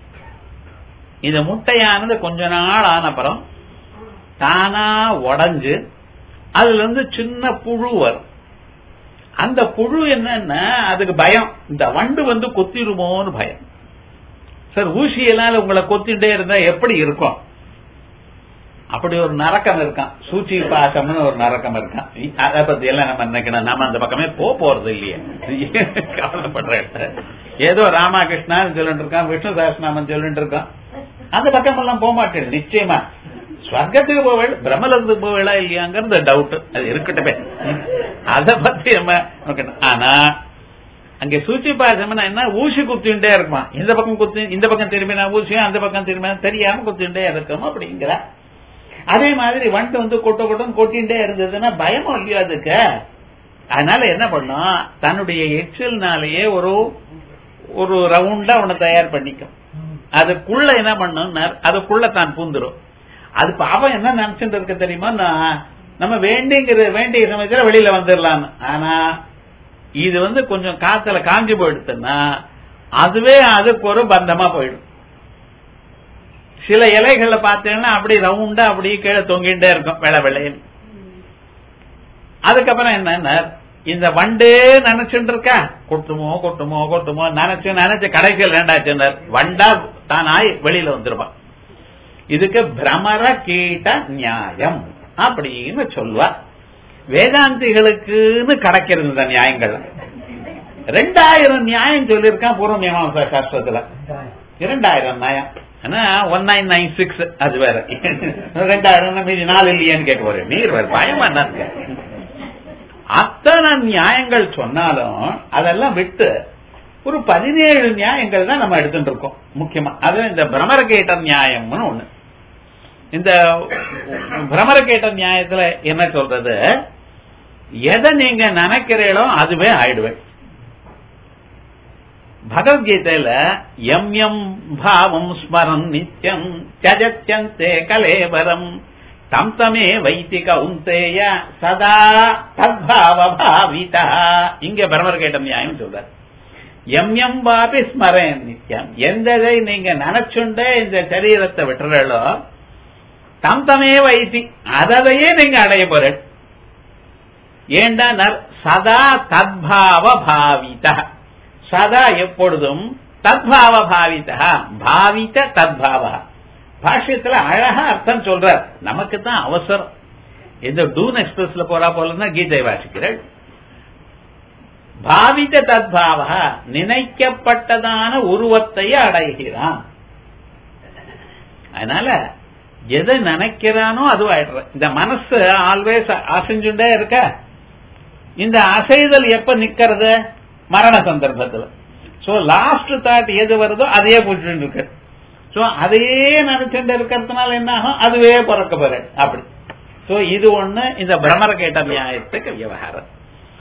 இந்த முட்டையானது கொஞ்ச நாள் ஆன அப்புறம் தானா உடஞ்சு அதுல இருந்து சின்ன புழு வரும். அந்த புழு என்னன்னா அதுக்கு பயம், இந்த வண்டு வந்து கொத்திடுமோன்னு பயம். சார், ஊசியெல்லாம் உங்களை கொத்திட்டே இருந்தா எப்படி இருக்கும்? அப்படி ஒரு நரக்கம் இருக்கான், சூச்சி பாசம்னு ஒரு நரக்கம் இருக்கான். அதை பத்தி எல்லாம் நம்ம நினைக்கணும். நாம அந்த பக்கமே போறது இல்லையே, கவலைப்படுற. ஏதோ ராமகிருஷ்ணான்னு சொல்லிட்டு இருக்கான், விஷ்ணு சஹஸ்ரநாமம் சொல்லிட்டு இருக்கான், அந்த பக்கம் எல்லாம் போக மாட்டேன். நிச்சயமா ஸ்வர்க்கத்துக்கு போவேள், பிரம்மலத்துக்கு போவேளா இல்லையாங்கிறது டவுட். அது இருக்கட்டுமே, அதை பத்தி நம்ம. ஆனா அங்க சூச்சி பாசம்னா என்ன? ஊசி குத்திண்டே இருக்குமா, இந்த பக்கம் குத்தி இந்த பக்கம் திரும்பினா ஊசியும், அந்த பக்கம் திரும்பினா தெரியாம குத்திண்டே இருக்கும் அப்படிங்கிற. அதே மாதிரி வண்டு வந்து கொட்ட கொட்டம் கொட்டிண்டே இருந்ததுன்னா பயமும் இல்லையா அதுக்கு? அதனால என்ன பண்ணும், தன்னுடைய எச்சில்னாலேயே ஒரு ஒரு ரவுண்டா ஒண்ணு தயார் பண்ணிக்கும். அதுக்குள்ள என்ன பண்ணும், அதுக்குள்ள தான் பூந்துரும். அது பாவம் என்ன நினைச்சுட்டு இருக்க தெரியுமா, நம்ம வேண்டிங்கிற வேண்டிய சமயத்துல வெளியில வந்துடலாம். ஆனா இது வந்து கொஞ்சம் காத்துல காஞ்சி போயிடுதுன்னா அதுவே அதுக்கு ஒரு பந்தமா போயிடும். சில இலைகள்ல பாத்தீங்கன்னா அப்படி ரவுண்டா அப்படி கீழே தொங்கிட்டே இருக்கும் வெள்ளை வெள்ளையில். அதுக்கப்புறம் என்ன, இந்த வண்டே நினைச்சுட்டு இருக்கா, கொட்டுமோ கொட்டுமோ கொட்டுமோ நினைச்சு நினைச்சு கடைசியில் ரெண்டாச்சு வண்டா தானாய் வெளியில வந்துருவான். இதுக்கு பிரமர கீட்ட நியாயம் அப்படின்னு சொல்லுவா. வேதாந்திகளுக்குன்னு கிடைக்கிறது இந்த நியாயங்கள். ரெண்டாயிரம் நியாயம் சொல்லியிருக்கான் பூர்வ மீமாம்சா சாஸ்திரத்துல. இரண்டாயிரம் நியாயம். ஆனா ஒன் நைன் நைன் சிக்ஸ் அது வேற. ரெண்டாயிரம் மீதி நாலு இல்லையான்னு கேட்க போறேன். நீர் வேற பயமா என்ன இருக்கு? அத்தனை நியாயங்கள் சொன்னாலும் அதெல்லாம் விட்டு ஒரு பதினேழு நியாயங்கள் தான் நம்ம எடுத்துட்டு இருக்கோம் முக்கியமா. அது இந்த பிரமரகேட்ட நியாயம்னு ஒண்ணு. இந்த பிரமரகேட்ட நியாயத்துல என்ன சொல்றது, எதை நீங்க நினைக்கிறீங்களோ அதுவே ஆயிடுவேன். பகவத்கீதையில எம் எம் பாவம் ஸ்மரன் நித்யம் தியஜத்யந்தே கலேவரம் தம் தமே வைத்திக உந்தேய சதா தத்பாவ பாவிதா. இங்க பிரமரகேட்ட நியாயம் சொல்றார். எம் எம் பாபி ஸ்மரன் நித்யம், எந்ததை நீங்க நினைச்சுண்டே இந்த சரீரத்தை விட்டுறோ தம் தமே வைத்தி, அதையே நீங்க அடைய போற. ஏண்டா சதா தத்பாவ பாவிதா, சதா எப்பொழுதும் தத்பாவ பாவிதா, பாவித தத்பாவ. பாஷ்யத்துல அழகா அர்த்தம் சொல்றார். நமக்கு தான் அவசரம். இந்த டூன் எக்ஸ்பிரஸ்ல போறா போலன்னா கீதை வாசிக்கிறாள். பாவித தத்பாவ, நினைக்கப்பட்டதான உருவத்தை அடைகிறான். அதனால எதை நினைக்கிறானோ அதுவும் ஆயிடுற. இந்த மனசு ஆல்வேஸ் அசைஞ்சுட்டே இருக்க. இந்த அசைதல் எப்ப நிக்கிறது, மரண சந்தர்ப்பத்தில். சோ லாஸ்ட் தாட் எது வருதோ அதையே போட்டு இருக்கு. சோ அதையே நினைச்சுட்டு இருக்கிறதுனால என்ன ஆகும், அதுவே பிறக்க போற அப்படி. சோ இது ஒண்ணு இந்த பிரமர கேட்ட நியாயத்துக்கு விவகாரம்.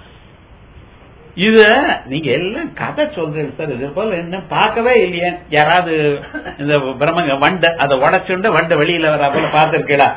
இது நீங்க எல்லாம் கதை சொல்றீங்க சார், இது போல என்ன பார்க்கவே இல்லையே யாராவது இந்த பிரம்ம வண்டு அதை உடைச்சுண்டு வண்டு வெளியில வர போல பார்த்திருக்கீங்களா?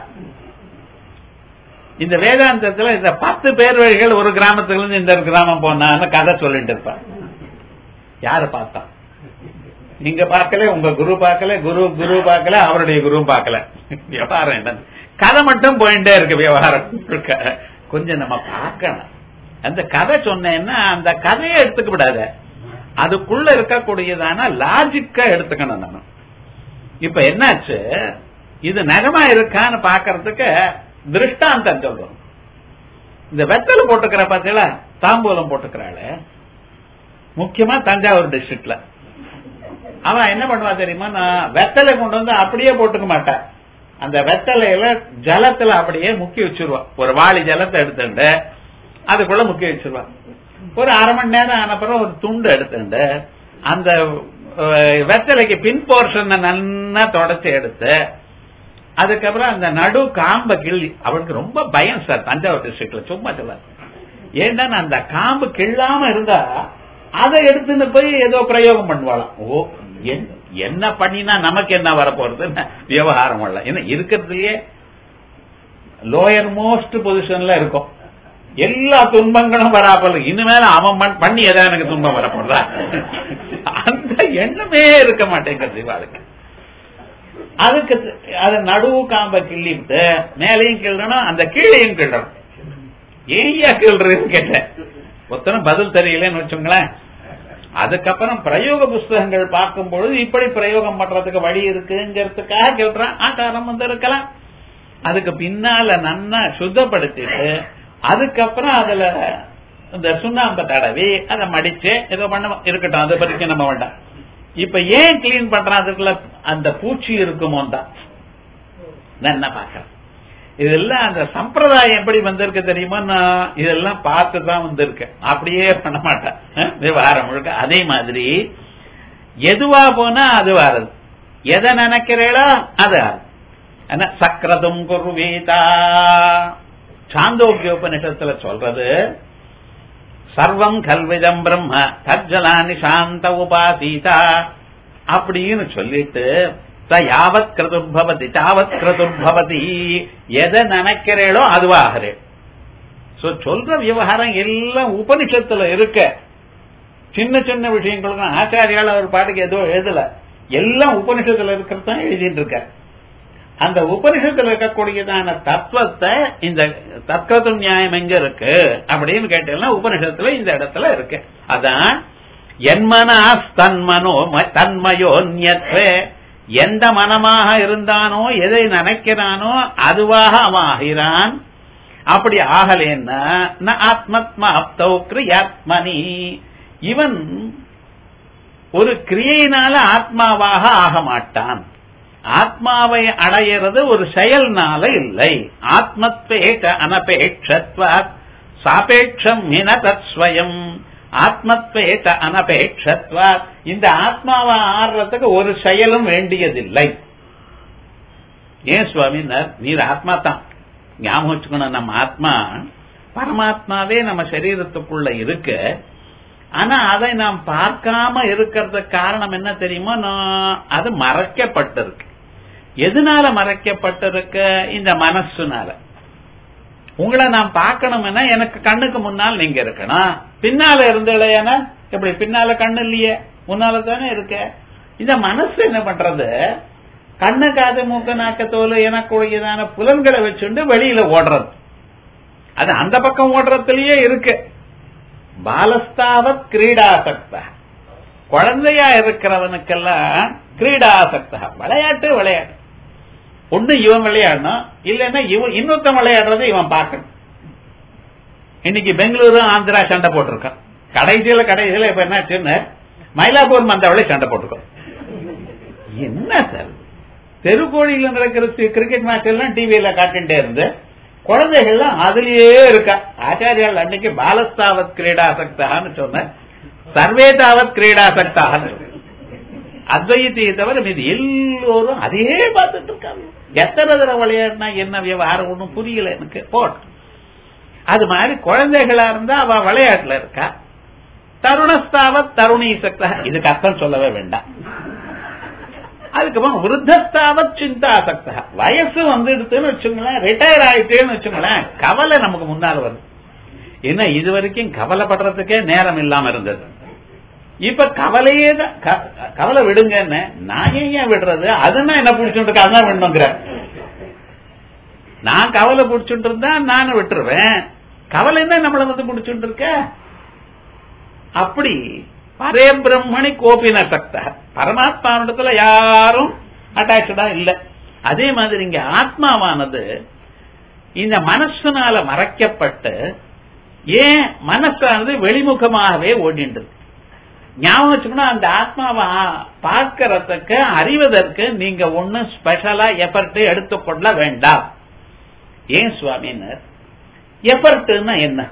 இந்த வேதாந்தத்துல இந்த பத்து பேர் வழிகள் ஒரு கிராமத்துல இருந்து இந்த கிராமம் போனான்னு கதை சொல்லிட்டு இருப்பாங்க. யாரு பார்த்தா? நீங்க பார்க்கல, உங்க குரு பார்க்கல, குரு குரு பார்க்கல, அவருடைய குரு பார்க்கல. விவகாரம் என்ன, கதை மட்டும் போயிட்டே இருக்கு. விவகாரம் கொஞ்சம் நம்ம பார்க்கணும். அந்த கதை சொன்னேன்னா அந்த கதையை எடுத்துக்க விடாத, அதுக்குள்ள இருக்கக்கூடியதான லாஜிக்கா எடுத்துக்கணும். நம்ம இப்ப என்னாச்சு, இது நகமா இருக்கான்னு பாக்கிறதுக்கு திருஷ்டாந்தம் சொல்றோம். இந்த வெத்தலை போட்டுக்கிற பார்த்தீங்களா, தாம்பூலம் போட்டுக்கிறாள், முக்கியமா தஞ்சாவூர் டிஸ்ட்ரிக்ட்ல. அவன் என்ன பண்ணுவா தெரியுமா, நான் வெத்தலை கொண்டு வந்து அப்படியே போட்டுக்க மாட்டேன், அந்த வெத்தலையில ஜலத்துல அப்படியே முக்கி வச்சிருவான். ஒரு வாளி ஜலத்தை எடுத்துட்டு அதுக்குள்ள முக்கி வச்சிருவான். ஒரு அரை மணி நேரம் ஆனப்புறம் ஒரு துண்டு எடுத்துட்டு அந்த வெத்தலைக்கு பின் போர்ஷன் நல்லா தொடச்சி எடுத்து அதுக்கப்புறம் அந்த நடு காம்ப கிள்ளி, அவளுக்கு ரொம்ப பயம் சார் தஞ்சாவூர் டிஸ்ட்ரிக்ட்ல, சும்மா சொல்ல. ஏன்னா அந்த காம்பு கிள்ளாம இருந்தா அதை எடுத்துன்னு போய் ஏதோ பிரயோகம் பண்ணுவாளாம். ஓ என்ன பண்ணினா நமக்கு என்ன வரப்போறது விவகாரம் இல்ல. ஏன்னா இருக்கிறதுலயே லோயர் மோஸ்ட் பொசிஷன்ல இருக்கும், எல்லா துன்பங்களும் வராப்பல, இனிமேல அவன் பண்ணி ஏதாவது எனக்கு துன்பம் வரப்போறா, அந்த எண்ணமே இருக்க மாட்டேங்கிறது இவாளுக்கு. அதுக்கு அது நடுவு காம்ப கிள்ளிட்டு மேலையும் கிள்ளணும், அந்த கீழையும் கிள்ளணும். ஏயா கிள்றதுன்னு கேட்டேன், ஒத்தனை பதில் தெரியலன்னு வச்சுங்களேன். அதுக்கப்புறம் பிரயோக புஸ்தகங்கள் பார்க்கும் பொழுது இப்படி பிரயோகம் பண்றதுக்கு வழி இருக்குங்கிறதுக்காக கேள்றான். ஆகாரம் வந்து இருக்கலாம், அதுக்கு பின்னால நன்னா சுத்தப்படுத்திட்டு அதுக்கப்புறம் அதுல இந்த சுண்ணாம்பை தடவி அதை மடிச்சு ஏதோ பண்ண இருக்கட்டும், அதை பத்தி நம்ம வேண்டாம். இப்ப ஏன் கிளீன் பண்றான், அதுக்குள்ள அந்த பூச்சி இருக்குமோ தான் என்ன பாக்கிறேன். இதெல்லாம் அந்த சம்பிரதாயம் எப்படி வந்திருக்கு தெரியுமா, நான் இதெல்லாம் பார்த்துதான் வந்திருக்கேன், அப்படியே பண்ண மாட்டேன் விவகாரம் முழுக்க. அதே மாதிரி எதுவா போனா அது வாரது, எதை நினைக்கிறீங்களோ அது சக்கரதும் குருவீதா. சாந்தோக்கிய உபநிஷத்துல சொல்றது சர்வம் கல்விதம் பிரம்ம தஜ்ஜலானி சாந்த உபாசீதா அப்படின்னு சொல்லிட்டு யாவத் கிருதுர்பவதி தாவத் கிருதுர்பவதி, எதை நினைக்கிறீளோ அதுவாகிறேன். சொல்ற விவகாரம் எல்லாம் உபனிஷத்துல இருக்க. சின்ன சின்ன விஷயங்களுக்கு ஆச்சாரியால் அவர் பாட்டுக்கு ஏதோ எழுதல, எல்லாம் உபனிஷத்துல இருக்கிறதான் எழுதிட்டு இருக்க. அந்த உபனிஷத்துல இருக்கக்கூடியதான தத்துவத்தை இந்த தத்கத நியாயம் எங்க இருக்கு அப்படின்னு கேட்டீங்கன்னா உபனிஷத்துல இந்த இடத்துல இருக்கு. அதான் என்மனா தன்மனோ தன்மயோ நியத்வே, எந்த மனமாக இருந்தானோ எதை நினைக்கிறானோ அதுவாக அவன் ஆகிறான். அப்படி ஆகலேன்னா ஆத்மத்மாப்தௌ கிரியாத்மனி, இவன் ஒரு கிரியையினால ஆத்மாவாக ஆக மாட்டான். ஆத்மாவை அடையிறது ஒரு செயல்னால இல்லை. ஆத்மத்வேக அனபேட்சத்வாத் சாபேட்சம் மின தத்ஸ்வயம். ஆத்மத்வேக அனபேட்சத்வாத், இந்த ஆத்மாவை ஆடுறதுக்கு ஒரு செயலும் வேண்டியதில்லை. ஏன் சுவாமி, நீர் ஆத்மா தான் ஞாபகம் வச்சுக்கணும். நம்ம ஆத்மா பரமாத்மாவே நம்ம சரீரத்துக்குள்ள இருக்கு. ஆனா அதை நாம் பார்க்காம இருக்கிறதுக்கு காரணம் என்ன தெரியுமா, அது மறைக்கப்பட்டிருக்கு. எதனால மறைக்கப்பட்டிருக்கு, இந்த மனசுனால. உங்களை நான் பார்க்கணும்னா எனக்கு கண்ணுக்கு முன்னால் நீங்க இருக்கணும், பின்னால இருந்தேன்னா எப்படி, பின்னால கண்ணு இல்லையே, முன்னால தானே இருக்க. இந்த மனசு என்ன பண்றது, கண்ணு காது மூக்க நாக்க தோல் எனக்குரியதான புலன்களை வச்சுட்டு வெளியில ஓடுறது. அது அந்த பக்கம் ஓடுறதுலயே இருக்கு. பாலஸ்தாவத் கிரீடாசக்தா, குழந்தையா இருக்கிறவனுக்கெல்லாம் கிரீடாசக்தா, விளையாட்டு விளையாட்டு. ஒண்ணு இவன் விளையாடணும், இல்லைன்னா இவன் இன்னொருத்தன் விளையாடுறதை இவன் பார்க்கணும். இன்னைக்கு பெங்களூரு ஆந்திரா சண்டை போட்டிருக்கான். கடைசியில கடைசியில இப்ப என்ன சின்ன மயிலாப்பூர் மந்தவளை சண்டை போட்டிருக்கோம். என்ன சார், தெருக்கோழியில் நடக்கிற கிரிக்கெட் மேட்ச் எல்லாம் டிவியில காட்டிட்டே இருந்து குழந்தைகள்லாம் அதுலயே இருக்கா. ஆச்சாரியால் அன்னைக்கு பாலஸ்தாவத் கிரீடாசக்தான்னு சொன்ன, சர்வே தாவத் கிரீடாசக்தான்னு. அத்வைத்தியை தவிர இது எல்லோரும் அதே பார்த்துட்டு இருக்காங்க. எத்தனை தடவை விளையாடினா என்ன விவகாரம் ஒன்றும் புரியல எனக்கு. போட் அது மாதிரி குழந்தைகளா இருந்தா அவ விளையாட்டுல இருக்கா. தருணஸ்தாவ தருணீ சக்தா, இதுக்கு அர்த்தம் சொல்லவே வேண்டாம். அதுக்கப்புறம் விருத்தஸ்தாவ சிந்தா சக்தா, வயசு வந்துடுதுன்னு வச்சுங்களேன், ரிட்டையர் ஆயிட்டேன்னு வச்சுங்களேன், கவலை நமக்கு முன்னால வருது. ஏன்னா இது வரைக்கும் கவலைப்படுறதுக்கே நேரம் இல்லாம இருந்தது. இப்ப கவலையே தான். கவலை விடுங்கன்னு நான் ஏன் விடுறது, அதுன்னா என்ன பிடிச்சுட்டு இருக்க, அதுதான் விடணுங்கிற. நான் கவலை பிடிச்சுட்டு இருந்தா நானும் விட்டுருவேன், கவலை தான் நம்மள வந்து பிடிச்சுட்டு இருக்க. அப்படி பரே பிரம்மணி கோபின சக்தா, பரமாத்மாவிடத்துல யாரும் அட்டாச்சா இல்ல. அதே மாதிரி இங்க ஆத்மாவானது இந்த மனசுனால மறைக்கப்பட்டு ஏன் மனசானது வெளிமுகமாகவே ஓடிட்டு ஞாபகம் வச்சுக்கணும். அந்த ஆத்மாவை பார்க்கறதுக்கு அறிவதற்கு நீங்க ஒண்ணு ஸ்பெஷலா எஃபர்ட் எடுத்துக்கொள்ள வேண்டாம். ஏன் சுவாமினர் எஃபர்ட்னா என்ன?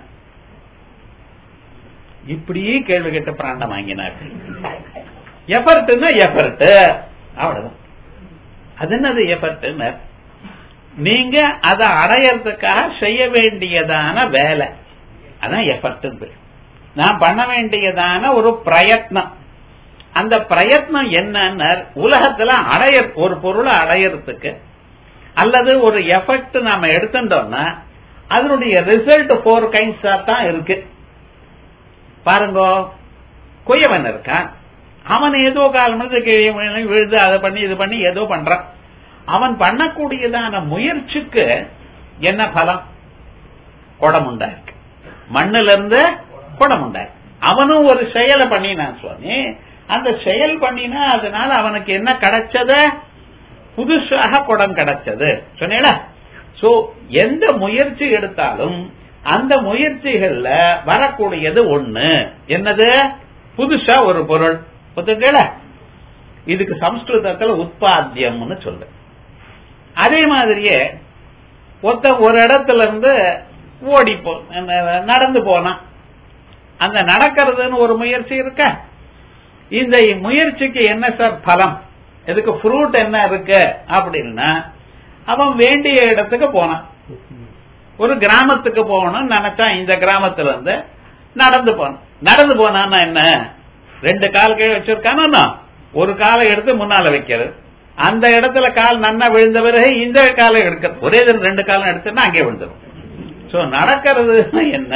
இப்படியே கேள்வி கேட்ட பிராண்டம் வாங்கினார்கள். எஃபர்ட்னா எஃபர்ட் அவ்வளவுதான். அது என்னது எஃபர்ட்? நீங்க அதை அடையறதுக்காக செய்ய வேண்டியதான வேலை, அதான் எஃபர்ட். நான் பண்ண வேண்டியதான ஒரு பிரயத்னம். அந்த பிரயத்னம் என்னன்னு உலகத்துல அடைய ஒரு பொருளை அடையறதுக்கு அல்லது ஒரு எஃபர்ட் நாம எடுத்துட்டோம்னா அதனுடைய ரிசல்ட் போர் கைண்ட்ஸா தான் இருக்கு. பாருங்க, கொய்யவன் இருக்கான், அவன் ஏதோ காலம் விழுது அதை பண்ணி இது பண்ணி ஏதோ பண்றான். அவன் பண்ணக்கூடியதான முயற்சிக்கு என்ன பலம்? குடம் உண்டாயிருக்கு, மண்ணில இருந்து குடம் உண்டாயிருக்கு. அவனும் ஒரு செயலை பண்ணினான் சுவாமி. அந்த செயல் பண்ணினா அதனால அவனுக்கு என்ன கிடைச்சது? புதுசாக குடம் கிடைச்சது. சொன்னீங்களா? சோ எந்த முயற்சி எடுத்தாலும் அந்த முயற்சிகள்ல வரக்கூடியது ஒண்ணு என்னது? புதுசா ஒரு பொருள். புரியுதுங்களா? இதுக்கு சம்ஸ்கிருதத்துல உத்பாத்தியம்னு சொல்லு. அதே மாதிரியே ஒருத்த ஒரு இடத்துல இருந்து ஓடி போ நடந்து போனான். அந்த நடக்கிறதுன்னு ஒரு முயற்சி இருக்க. இந்த முயற்சிக்கு என்ன சார் பலம்? இதுக்கு ஃப்ரூட் என்ன இருக்கு அப்படின்னா அவன் வேண்டிய இடத்துக்கு போனான். ஒரு கிராமத்துக்கு போகணும்னு நினைச்சா இந்த கிராமத்துல இருந்து நடந்து போனான். நடந்து போனான்னா என்ன? ரெண்டு கால் கை வச்சிருக்கானா, ஒரு காலை எடுத்து முன்னால வைக்கிறது. அந்த இடத்துல கால் நன்னா விழுந்த பிறகு இந்த காலை எடுக்கிறது. ஒரே ரெண்டு காலம் எடுத்துன்னா அங்கே விழுந்துடும். சோ நடக்கிறது என்ன?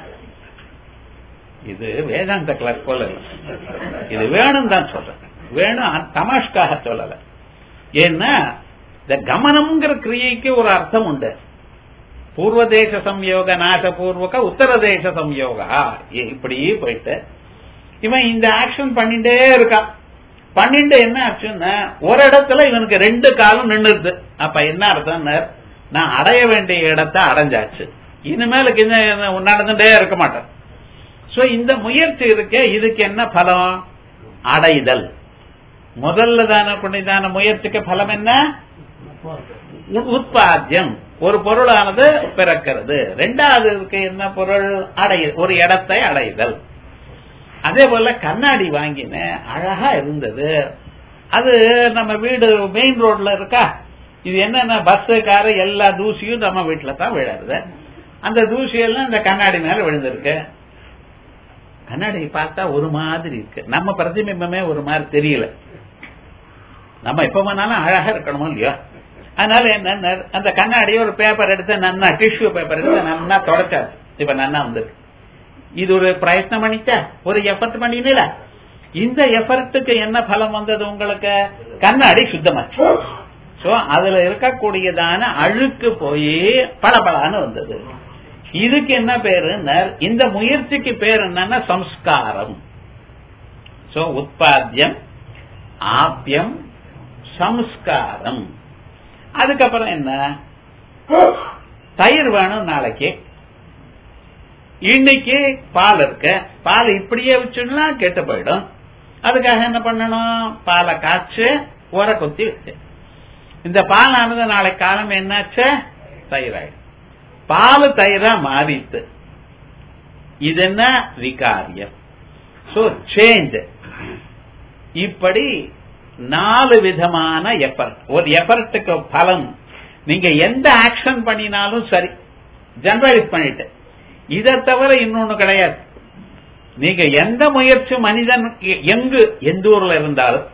இது வேதாந்த கிளாஸ் போல இது வேணும் தான் சொல்றேன். வேணும் தமாஷ்காக சொல்லல. ஏன்னா இந்த கமனம்ங்கிற கிரியைக்கு ஒரு அர்த்தம் உண்டு. பூர்வதேச சம்யோக நாசபூர்வக உத்தரதேச சம்யோகா, இப்படி போயிட்டு இவன் இந்த ஆக்ஷன் பண்ணிட்டே இருக்கான். பண்ணிட்டு என்ன ஆச்சுன்னா ஒரு இடத்துல இவனுக்கு ரெண்டு காலம் நின்றுது. அப்ப என்ன அர்த்தம்? நான் அடைய வேண்டிய இடத்தை அடைஞ்சாச்சு, இனிமேலுக்கு நடந்துட்டே இருக்க மாட்டேன். சோ இந்த முயற்சி இருக்க, இதுக்கு என்ன பலம்? அடைதல். முதல்ல தான புண்ணியதான முயற்சிக்கு பலம் என்ன? உத்பாத்தியம், ஒரு பொருளானது பிறக்கிறது. ரெண்டாவது என்ன பொருள்? அடைய ஒரு இடத்தை அடைதல். அதே போல கண்ணாடி வாங்கின அழகா இருந்தது. அது நம்ம வீடு மெயின் ரோட்ல இருக்கா. இது என்னன்னா பஸ் காரு எல்லா தூசியும் நம்ம வீட்டுல தான் விழாது. அந்த தூசியெல்லாம் இந்த கண்ணாடி மேல விழுந்திருக்கு. கண்ணாடி பார்த்தா ஒரு மாதிரி இருக்கு, நம்ம பிரதிபிம்பமே ஒரு மாதிரி தெரியல. நம்ம எப்ப வேணாலும் அழகா இருக்கணுமோ இல்லையோ. அதனால என்ன, அந்த கண்ணாடியை ஒரு பேப்பர் எடுத்து நன்னா டிஷ்யூ பேப்பர் எடுத்து நன்னா தொடச்சாச்சு. இப்ப நன்னா வந்து இது ஒரு பிரயத்னம் பண்ணிச்சா, ஒரு எஃபர்ட் பண்ணினீல. இந்த எஃபர்ட்டுக்கு என்ன பலம் வந்தது உங்களுக்கு? கண்ணாடி சுத்தமாச்சு. சோ அதுல இருக்கக்கூடியதான அழுக்கு போய் பளபளன்னு வந்தது. இதுக்கு என்ன பேரு? இந்த முயற்சிக்கு பேர் என்னன்னா சம்ஸ்காரம். சோ உத்பாத்தியம், ஆப்யம், சம்ஸ்காரம். அதுக்கப்புறம் என்ன? தயிர் வேணும் நாளைக்கு, இன்னைக்கு பால் இருக்க, பால் இப்படியே வச்சுன்னா கெட்டு போயிடும். அதுக்காக என்ன பண்ணணும்? பாலை காய்ச்சி உர கொத்தி வச்சு, இந்த பாலானது நாளைக்கு காலம் என்னாச்சு? தயிராயிடும். பால் தயிரா மாறித்து. இது என்ன? விகாரியம். So change. இப்படி நாலு விதமான எஃபர்ட். ஒரு எஃபர்ட்டுக்கு பலன் நீங்க எந்த ஆக்ஷன் பண்ணினாலும் சரி, ஜெனரலைஸ் பண்ணிட்டு, இதை தவிர இன்னொன்னு கிடையாது. நீங்க எந்த முயற்சி மனிதன் எங்கு எந்த ஊர்ல இருந்தாலும்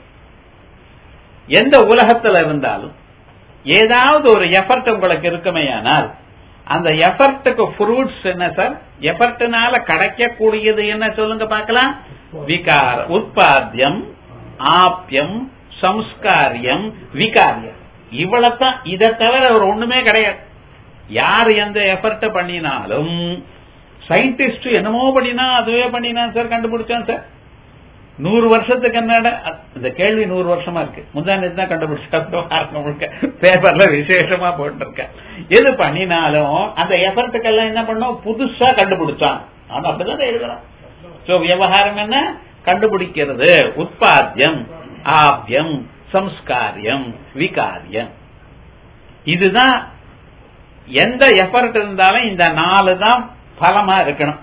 எந்த உலகத்துல இருந்தாலும் ஏதாவது ஒரு எஃபர்ட் உங்களுக்கு இருக்குமேயானால் அந்த எஃபர்ட்டுக்கு ஃப்ரூட்ஸ் என்ன சார்? எஃபர்ட்னால கிடைக்கக்கூடியது என்ன சொல்லுங்க பார்க்கலாம்? விகார உற்பத்தியம், ஆப்யம், சம்ஸ்காரியம், விகாரியம். இவ்வளவுதான். இதை தவிர ஒரு ஒண்ணுமே கிடையாது. யார் எந்த எஃபர்ட் பண்ணினாலும், சயின்டிஸ்ட் என்னமோ பண்ணினா அதுவே பண்ணினா சார், கண்டுபிடிச்சான் சார், நூறு வருஷத்துக்கு என்னட இந்த கேள்வி நூறு வருஷமா இருக்கு. முந்தானது தான் கண்டுபிடிச்சா பேப்பர்ல விசேஷமா போட்டிருக்க. எது பண்ணினாலும் அந்த எஃபர்ட்டுக்கெல்லாம் என்ன பண்ணோம்? புதுசா கண்டுபிடிச்சான். ஆனா அப்படிதான் எழுதலாம். சோ விவகாரம் என்ன? கண்டுபிடிக்கிறது. உற்பத்தியம், ஆப்யம், சம்ஸ்காரியம், விகாரியம். இதுதான். எந்த எஃபர்ட் இருந்தாலும் இந்த நாலு தான் பலமா இருக்கணும்.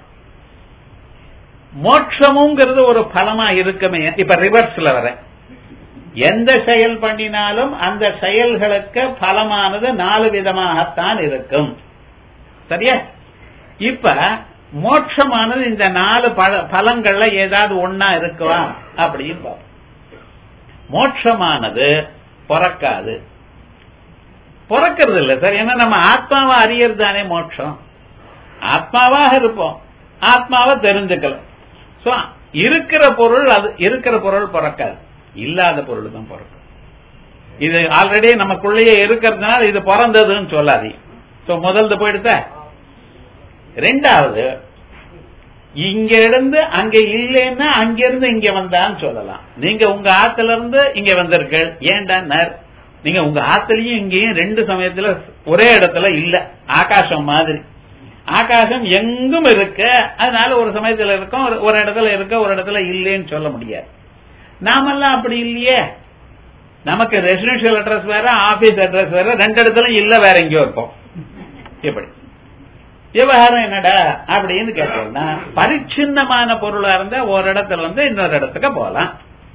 மோட்சமுங்கிறது ஒரு பலமா இருக்குமே. இப்ப ரிவர்ஸ்ல வர எந்த செயல் பண்ணினாலும் அந்த செயல்களுக்கு பலமானது நாலு விதமாகத்தான் இருக்கும். சரியா? இப்ப மோட்சமானது இந்த நாலு பலங்கள்ல ஏதாவது ஒன்னா இருக்குவா அப்படின்னு பார்ப்போம். மோட்சமானது பிறக்காது. பிறக்கிறது இல்ல சார். ஏன்னா நம்ம ஆத்மாவை அறியறது தானே மோட்சம். ஆத்மாவாக இருப்போம், ஆத்மாவை தெரிஞ்சுக்கலாம். சோ இருக்கிற பொருள், அது இருக்கிற பொருள் பிறக்காது, இல்லாத பொருள் தான் பிறக்கும். இது ஆல்ரெடி நமக்குள்ளேயே இருக்கிறதுனால இது பிறந்ததுன்னு சொல்லாது. சோ முதல்ல போயிடுத்த. ரெண்டாவது, இங்க இருந்து அங்க இல்லைன்னா அங்கிருந்து இங்க வந்தான்னு சொல்லலாம். நீங்க உங்க ஆத்துல இருந்து இங்க வந்திருக்கள். ஏன்டா? நீங்க உங்க ஆத்துலயும் இங்கேயும் ரெண்டு சமயத்துல ஒரே இடத்துல இல்ல. ஆகாசம் மாதிரி. ஆகாசம் எங்கும் இருக்க, அதனால ஒரு சமயத்துல இருக்கும், ஒரு இடத்துல இருக்க, ஒரு இடத்துல இல்லைன்னு சொல்ல முடியாது. நாமெல்லாம் அப்படி இல்லையே. நமக்கு ரெசிடென்சியல் அட்ரஸ் வேற, ஆபீஸ் அட்ரஸ் வேற, ரெண்டு இடத்துல இல்ல, வேற எங்கேயோ இருப்போம். எப்படி விவகாரம் என்னடா அப்படின்னு கேட்டோம்னா, பரிச்சின்னமான பொருளா இருந்தா ஒரு இடத்துல வந்து இன்னொரு இடத்துக்கு போலாம்.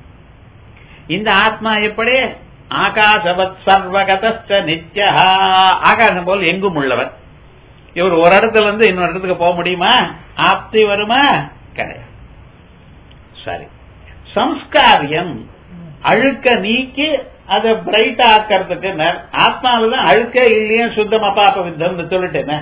இந்த ஆத்மா எப்படி? ஆகாசவத் சர்வகத நித்யா. ஆகாசம் போல் எங்கும் உள்ளவர். இவர் ஒரு இடத்துல இருந்து இன்னொரு இடத்துக்கு போக முடியுமா? ஆப்தி வருமா? கிடையாது. சரி. சம்ஸ்காரியம், அழுக்க நீக்கி அதை பிரைட் ஆக்கிறதுக்கு ஆத்மாவில்தான் அழுக்க இல்லையே சுத்தமா பாப்ப வித்தம் சொல்லிட்டேன்.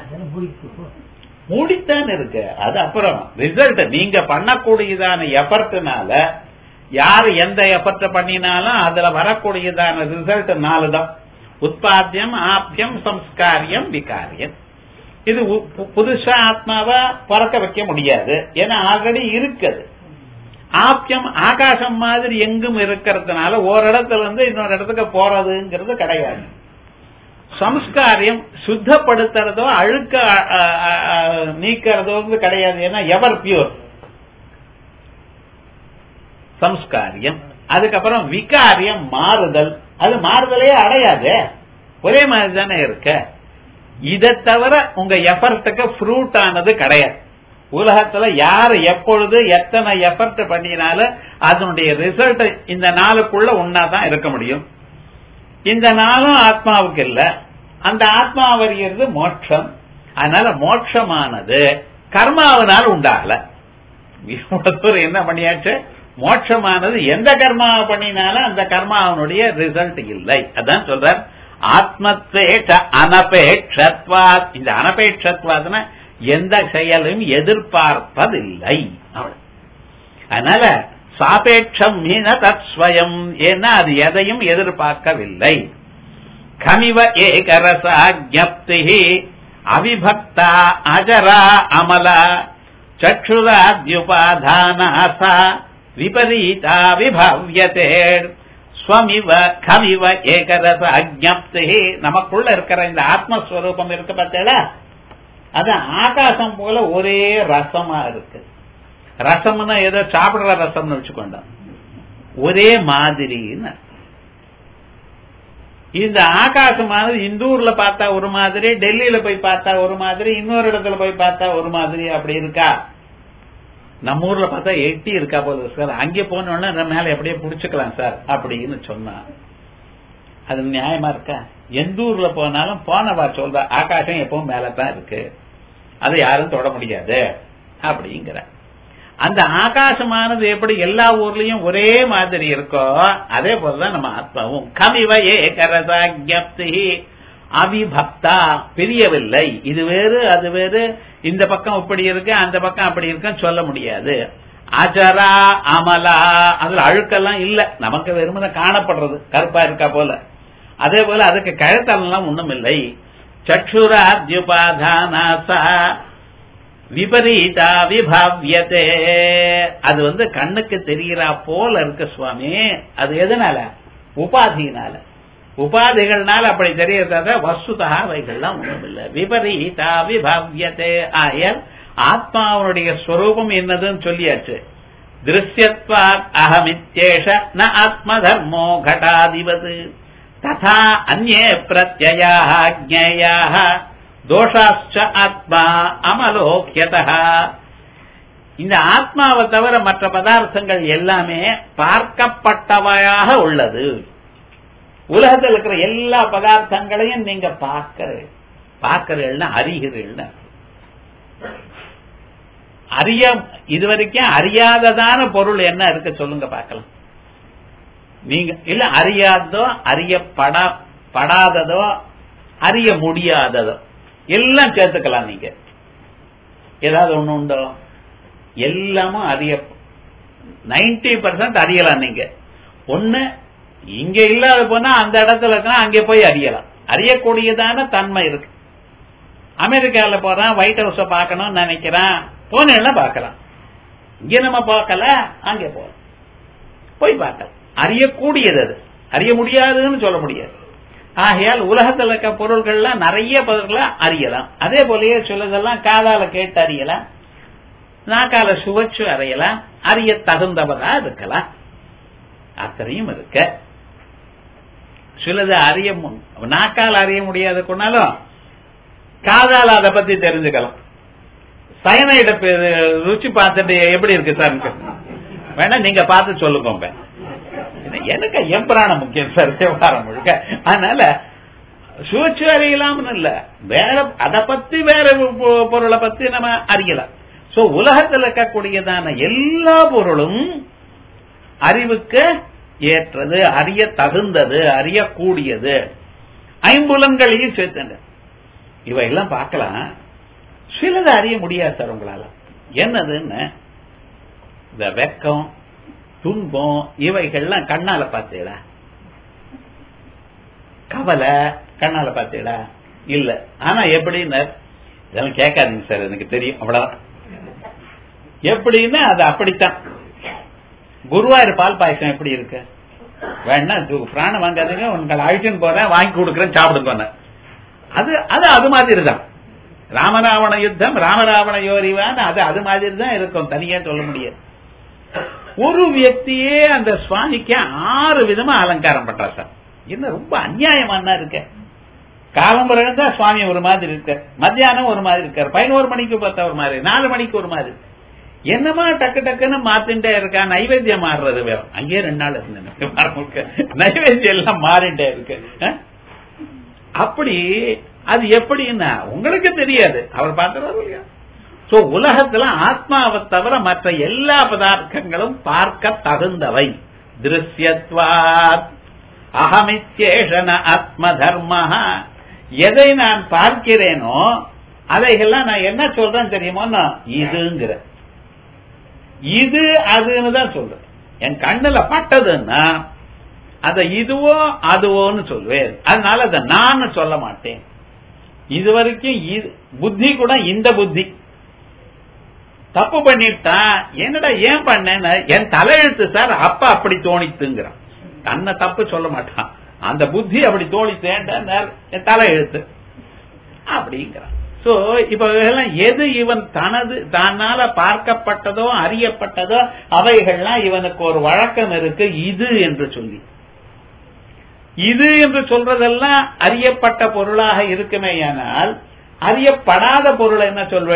மூடித்தான் இருக்கு. அது அப்புறம் ரிசல்ட் நீங்க பண்ணக்கூடியதான எஃபர்ட்னால, யாரு எந்த எஃபர்ட் பண்ணினாலும் அதுல வரக்கூடியதான ரிசல்ட் நாலு தான். உற்பத்தியம், ஆப்யம், சம்ஸ்காரியம், விகாரியம். இது புதுசா ஆத்மாவை பிறக்க வைக்க முடியாது. ஏன்னா ஆல்ரெடி இருக்குது. ஆப்யம் ஆகாசம் மாதிரி எங்கும் இருக்கிறதுனால ஒரு இடத்துல இருந்து இன்னொரு இடத்துக்கு போறதுங்கிறது கிடையாது. சம்ஸ்காரியம் சுத்தப்படுத்துறதோ அழுக்க நீக்கிறதோ கிடையாது. ஏன்னா எவர் பியூர் சம்ஸ்காரியம். அதுக்கப்புறம் விகாரியம், மாறுதல். அது மாறுதலே அடையாது, ஒரே மாதிரி தானே இருக்க. இதை தவிர உங்க எஃபர்ட்டுக்கு ஃப்ரூட் ஆனது கிடையாது. உலகத்துல யாரு எப்பொழுது எத்தனை எஃபர்ட் பண்ணினாலும் அதனுடைய ரிசல்ட் இந்த நாளுக்குள்ள ஒன்னாதான் இருக்க முடியும். இந்த நாளும் ஆத்மாவுக்கு இல்ல. அந்த ஆத்மா வருகிறது மோட்சம். அதனால மோட்சமானது கர்மாவினால் உண்டாகல. என்ன பண்ணியாச்சு? மோட்சமானது எந்த கர்மாவை பண்ணினாலும் அந்த கர்மாவனுடைய ரிசல்ட் இல்லை. அதான் சொல்ற ஆத்மத்வேஷ அனபேட்சத்வா. இந்த அனபேட்சத்வாதுன்னா எந்த செயலும் எதிர்பார்ப்பதில்லை. அதனால சாபேட்சம் மீன தத்ஸ்வயம். ஏன்னா அது எதையும் எதிர்பார்க்கவில்லை. கமிவ ஏகரசா ஜப்தி அவிபக்தா அஜரா அமலா சக்ஷுராத்யுபாதானாசா விபரீதா விபவ்யதே ஸ்வமிவ கமிவ ஏகரச அஜப்தி. நமக்குள்ள இருக்கிற இந்த ஆத்மஸ்வரூபம் இருக்கு பார்த்தேடா, அது ஆகாசம் போல ஒரே ரசமா இருக்கு. ரசம்னா ஏதோ சாப்பிடுற ரசம்னு வச்சுக்கொண்டோம், ஒரே மாதிரின்னு. இந்த ஆகாசமானது இந்த ஊர்ல பார்த்தா ஒரு மாதிரி, டெல்லியில போய் பார்த்தா ஒரு மாதிரி, இன்னொரு இடத்துல போய் பார்த்தா ஒரு மாதிரி அப்படி இருக்கா? நம்ம ஊர்ல பார்த்தா எட்டி இருக்கா போல சார், அங்கே போனோடனே நம்ம மேல எப்படியே புடிச்சுக்கலாம் சார் அப்படின்னு சொன்னா அது நியாயமா இருக்கா? எந்த ஊர்ல போனாலும் போனவா சொல்ற ஆகாசம் எப்பவும் மேலதான் இருக்கு, அதை யாரும் தொட முடியாது அப்படிங்கிற. அந்த ஆகாசமானது எப்படி எல்லா ஊர்லயும் ஒரே மாதிரி இருக்கோ அதே போலதான் நம்ம ஆத்மாவும். கமிவ ஏகரசாக்ஞப்தி அவிபக்தா, பிரியவில்லை. இது வேறு அது வேறு, இந்த பக்கம் இப்படி இருக்கு அந்த பக்கம் அப்படி இருக்குன்னு சொல்ல முடியாது. அஜரா அமலா, அதுல அழுக்கெல்லாம் இல்ல, நமக்கு வெறுமனை காணப்படுறது கருப்பா இருக்கா போல. அதே போல அதுக்கு கழுத்தெல்லாம் ஒண்ணும் இல்லை. சக்ஷுராத்யுபாதானாசா விபரீதா விபாவ்யதே, அது வந்து கண்ணுக்கு தெரிகிறா போல இருக்கு சுவாமி. அது எதனால? உபாதினால. உபாதிகள்னால அப்படி தெரியறத வஸ்துதா அவைகள்லாம் ஒண்ணும் இல்லை. விபரீதா விபாவ்யதே. ஆயர் ஆத்மாவுடைய ஸ்வரூபம் என்னதுன்னு சொல்லியாச்சு. திருஷ்யத்வாத் அகமித்யேஷ ந ஆத்ம தர்மோ கடாதிவது ததா அன்யே பிரத்யயாஹ ஞேயாஹ தோஷாச்ச ஆத்மா அமலோக்யதஹ. இந்த ஆத்மாவை தவிர மற்ற பதார்த்தங்கள் எல்லாமே பார்க்கப்பட்டவையாக உள்ளது. உலகத்தில் இருக்கிற எல்லா பதார்த்தங்களையும் நீங்க பார்க்கிற பார்க்கிறீர்கள்னா அறிகிறீர்கள். அறிய இதுவரைக்கும் அறியாததான பொருள் என்ன இருக்கு சொல்லுங்க பார்க்கலாம். நீங்க இல்ல அறியாததோ அறியப்படா படாததோ அறிய முடியாததோ எல்லாம் சேர்த்துக்கலாம். நீங்க ஏதாவது ஒண்ணு உண்டோ? எல்லாமும் அறிய நைன்டி பர்சன்ட் அறியலாம். நீங்க ஒண்ணு இங்க இல்லாத போனா அந்த இடத்துல இருக்கா அங்கே போய் அறியலாம். அறியக்கூடியதான தன்மை இருக்கு. அமெரிக்கால போறான், ஒயிட் ஹவுஸ பார்க்கணும்னு நினைக்கிறான், போனா பார்க்கலாம். இங்க நம்ம பார்க்கல, அங்கே போறோம் போய் பார்க்கலாம். அறியக்கூடியது அது, அறிய முடியாதுன்னு சொல்ல முடியாது. ஆகையால் உலகத்தில் இருக்க பொருள்கள்லாம் நிறைய பொருள்களை அறியலாம். அதே போலயே சிலதெல்லாம் காதால கேட்டு அறியலாம், நாக்கால சுவைச்சு அறியலாம், அறிய தகுந்தவரா இருக்கலாம். அத்தனையும் இருக்க. சிலது அறிய நாக்கால் அறிய முடியாது கொண்டாலும் காதால அதை பத்தி தெரிஞ்சுக்கலாம். சயனைட ருச்சி பார்த்துட்டு எப்படி இருக்கு சார் வேணா நீங்க பார்த்து சொல்லுங்க. எனக்கு என் பிராணம் முக்கியம் சார் விவகாரம் முழுக்க. அதனால சுவைச்சு அறியலாம்னு இல்ல, வேற அதை பத்தி வேற பொருளை பத்தி நம்ம அறியலாம். சோ உலகத்தில் இருக்கக்கூடியதான எல்லா பொருளும் அறிவுக்கு ஏற்றது, அறிய தகுந்தது, அறியக்கூடியது. ஐம்புலன்களையும் சேர்த்து இவையெல்லாம் பார்க்கலாம். சிலது அறிய முடியாது சார் உங்களால. என்னதுன்னு இந்த வெக்கம் துன்பம் இவைகள்லாம் கண்ணால பார்த்தீங்களா? கவலை கண்ணால பார்த்தீங்களா? இல்ல. ஆனா எப்படின்னு இதெல்லாம் கேட்காதீங்க சார், எனக்கு தெரியும் அவ்வளவுதான். எப்படின்னு அது அப்படித்தான். குருவாயூர் பால் பாயசம் எப்படி இருக்கு? வேணா பிராணம் வாங்காதீங்க, உங்களை அழிச்சுன்னு போறேன், வாங்கி கொடுக்குறேன், சாப்பிடுங்க. அது அது அது மாதிரி தான். ராமராவண யுத்தம் ராமராவண யோரிவான் அது அது மாதிரி தான் இருக்கும், தனியா சொல்ல முடியாது. ஒரு வியக்தியே அந்த சுவாமிக்கு ஆறு விதமா அலங்காரம் பண்றார் சார். என்ன ரொம்ப அநியாயமான இருக்க. காலம்பரம் தான் சுவாமி ஒரு மாதிரி இருக்க, மத்தியானம் ஒரு மாதிரி இருக்காரு, பதினோரு மணிக்கு பார்த்தா ஒரு மாதிரி, நாலு மணிக்கு ஒரு மாதிரி. என்னமா டக்கு டக்குன்னு மாத்தின்டே இருக்கா. நைவேத்தியம் மாறுறது வேற. அங்கேயே ரெண்டு நாள் இருந்தேன், நைவேத்தியம் எல்லாம் மாறிட்டே இருக்கு. அப்படி அது எப்படின்னா உங்களுக்கு தெரியாது, அவர் பார்க்கிறாரு இல்லையா? சோ உலகத்துல ஆத்மாவை தவிர மற்ற எல்லா பதார்த்தங்களும் பார்க்க தகுந்தவை. திருஷ்யத்வாத் அகமித்யேஷன ஆத்ம தர்ம. எதை நான் பார்க்கிறேனோ அதைகள்லாம் நான் என்ன சொல்றேன் தெரியுமோ, இதுங்கிற இது அதுன்னு தான் சொல்றேன். என் கண்ணுல பட்டதுன்னா அத இதுவோ அதுவோன்னு சொல்வேன். அதனால அதை நான் சொல்ல மாட்டேன். இதுவரைக்கும் புத்தி கூட இந்த புத்தி தப்பு பண்ணிட்டா என்னடா ஏன் பண்ண, என் தலையெழுத்து சார் அப்ப அப்படி தோணித்துங்கிறான். தன்னை தப்பு சொல்ல மாட்டான், அந்த புத்தி அப்படி தோணித்தேன் என் தலையெழுத்து அப்படிங்கிறான். சோ இப்ப எது இவன் தனது தன்னால பார்க்கப்பட்டதோ அறியப்பட்டதோ அவைகள்லாம் இவனுக்கு ஒரு வழக்கம் இருக்கு, இது என்று சொல்லி. இது என்று சொல்றதெல்லாம் அறியப்பட்ட பொருளாக இருக்குமேயானால் அறியப்படாத பொருள் என்ன சொல்வேள்?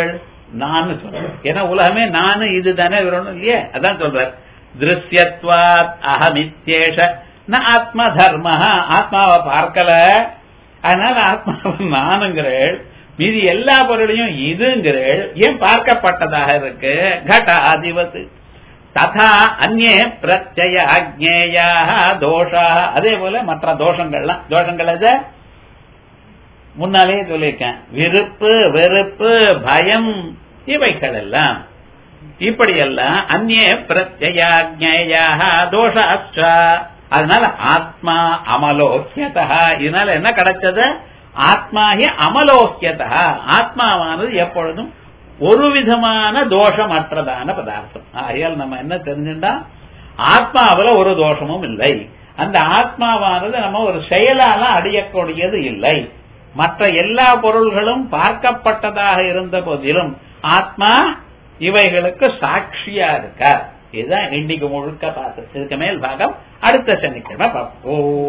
நான் சொல்றேன். ஏன்னா உலகமே நானு இது தானே வரணும் இல்லையே, அதான் சொல்ற திருஷ்யத்வாத் அகமித்யேஷ ந ஆத்ம தர்ம. ஆத்மாவை பார்க்கல, அதனால ஆத்மாவை நானுங்கிறேள், மீதி எல்லா பொருளையும் இதுங்கிறேள். ஏன் பார்க்கப்பட்டதாக இருக்கு? கட அதிபத்து ததா அந்நே பிரத்யய அஜ்ஞேயா தோஷா. அதே போல மற்ற தோஷங்கள்லாம், தோஷங்கள் எது முன்னாலே சொல்லியிருக்கேன், விருப்பு வெறுப்பு பயம் இவைகள் எல்லாம் இப்படியெல்லாம் அந்நே பிரத்யயாஜ்ஞேயா தோஷாச்ச. அதனால ஆத்மா அமலோக்கியதா. இதனால என்ன கிடைச்சது? ஆத்மாஹி அமலோக்கியதா. ஆத்மாவானது எப்பொழுதும் ஒரு விதமான தோஷமற்றதான பதார்த்தம். ஆகையால் நம்ம என்ன தெரிஞ்சுட்டா, ஆத்மாவில ஒரு தோஷமும் இல்லை. அந்த ஆத்மாவானது நம்ம ஒரு செயலால அடையக்கூடியது இல்லை. மற்ற எல்லா பொருள்களும் பார்க்கப்பட்டதாக இருந்த போதிலும் ஆத்மா இவைகளுக்கு சாட்சியா இருக்கார். இதுதான் இன்னைக்கு முழுக்க பார்த்து. இதுக்கு மேல் பாகம் அடுத்த சனிக்கிழமை பார்ப்போம்.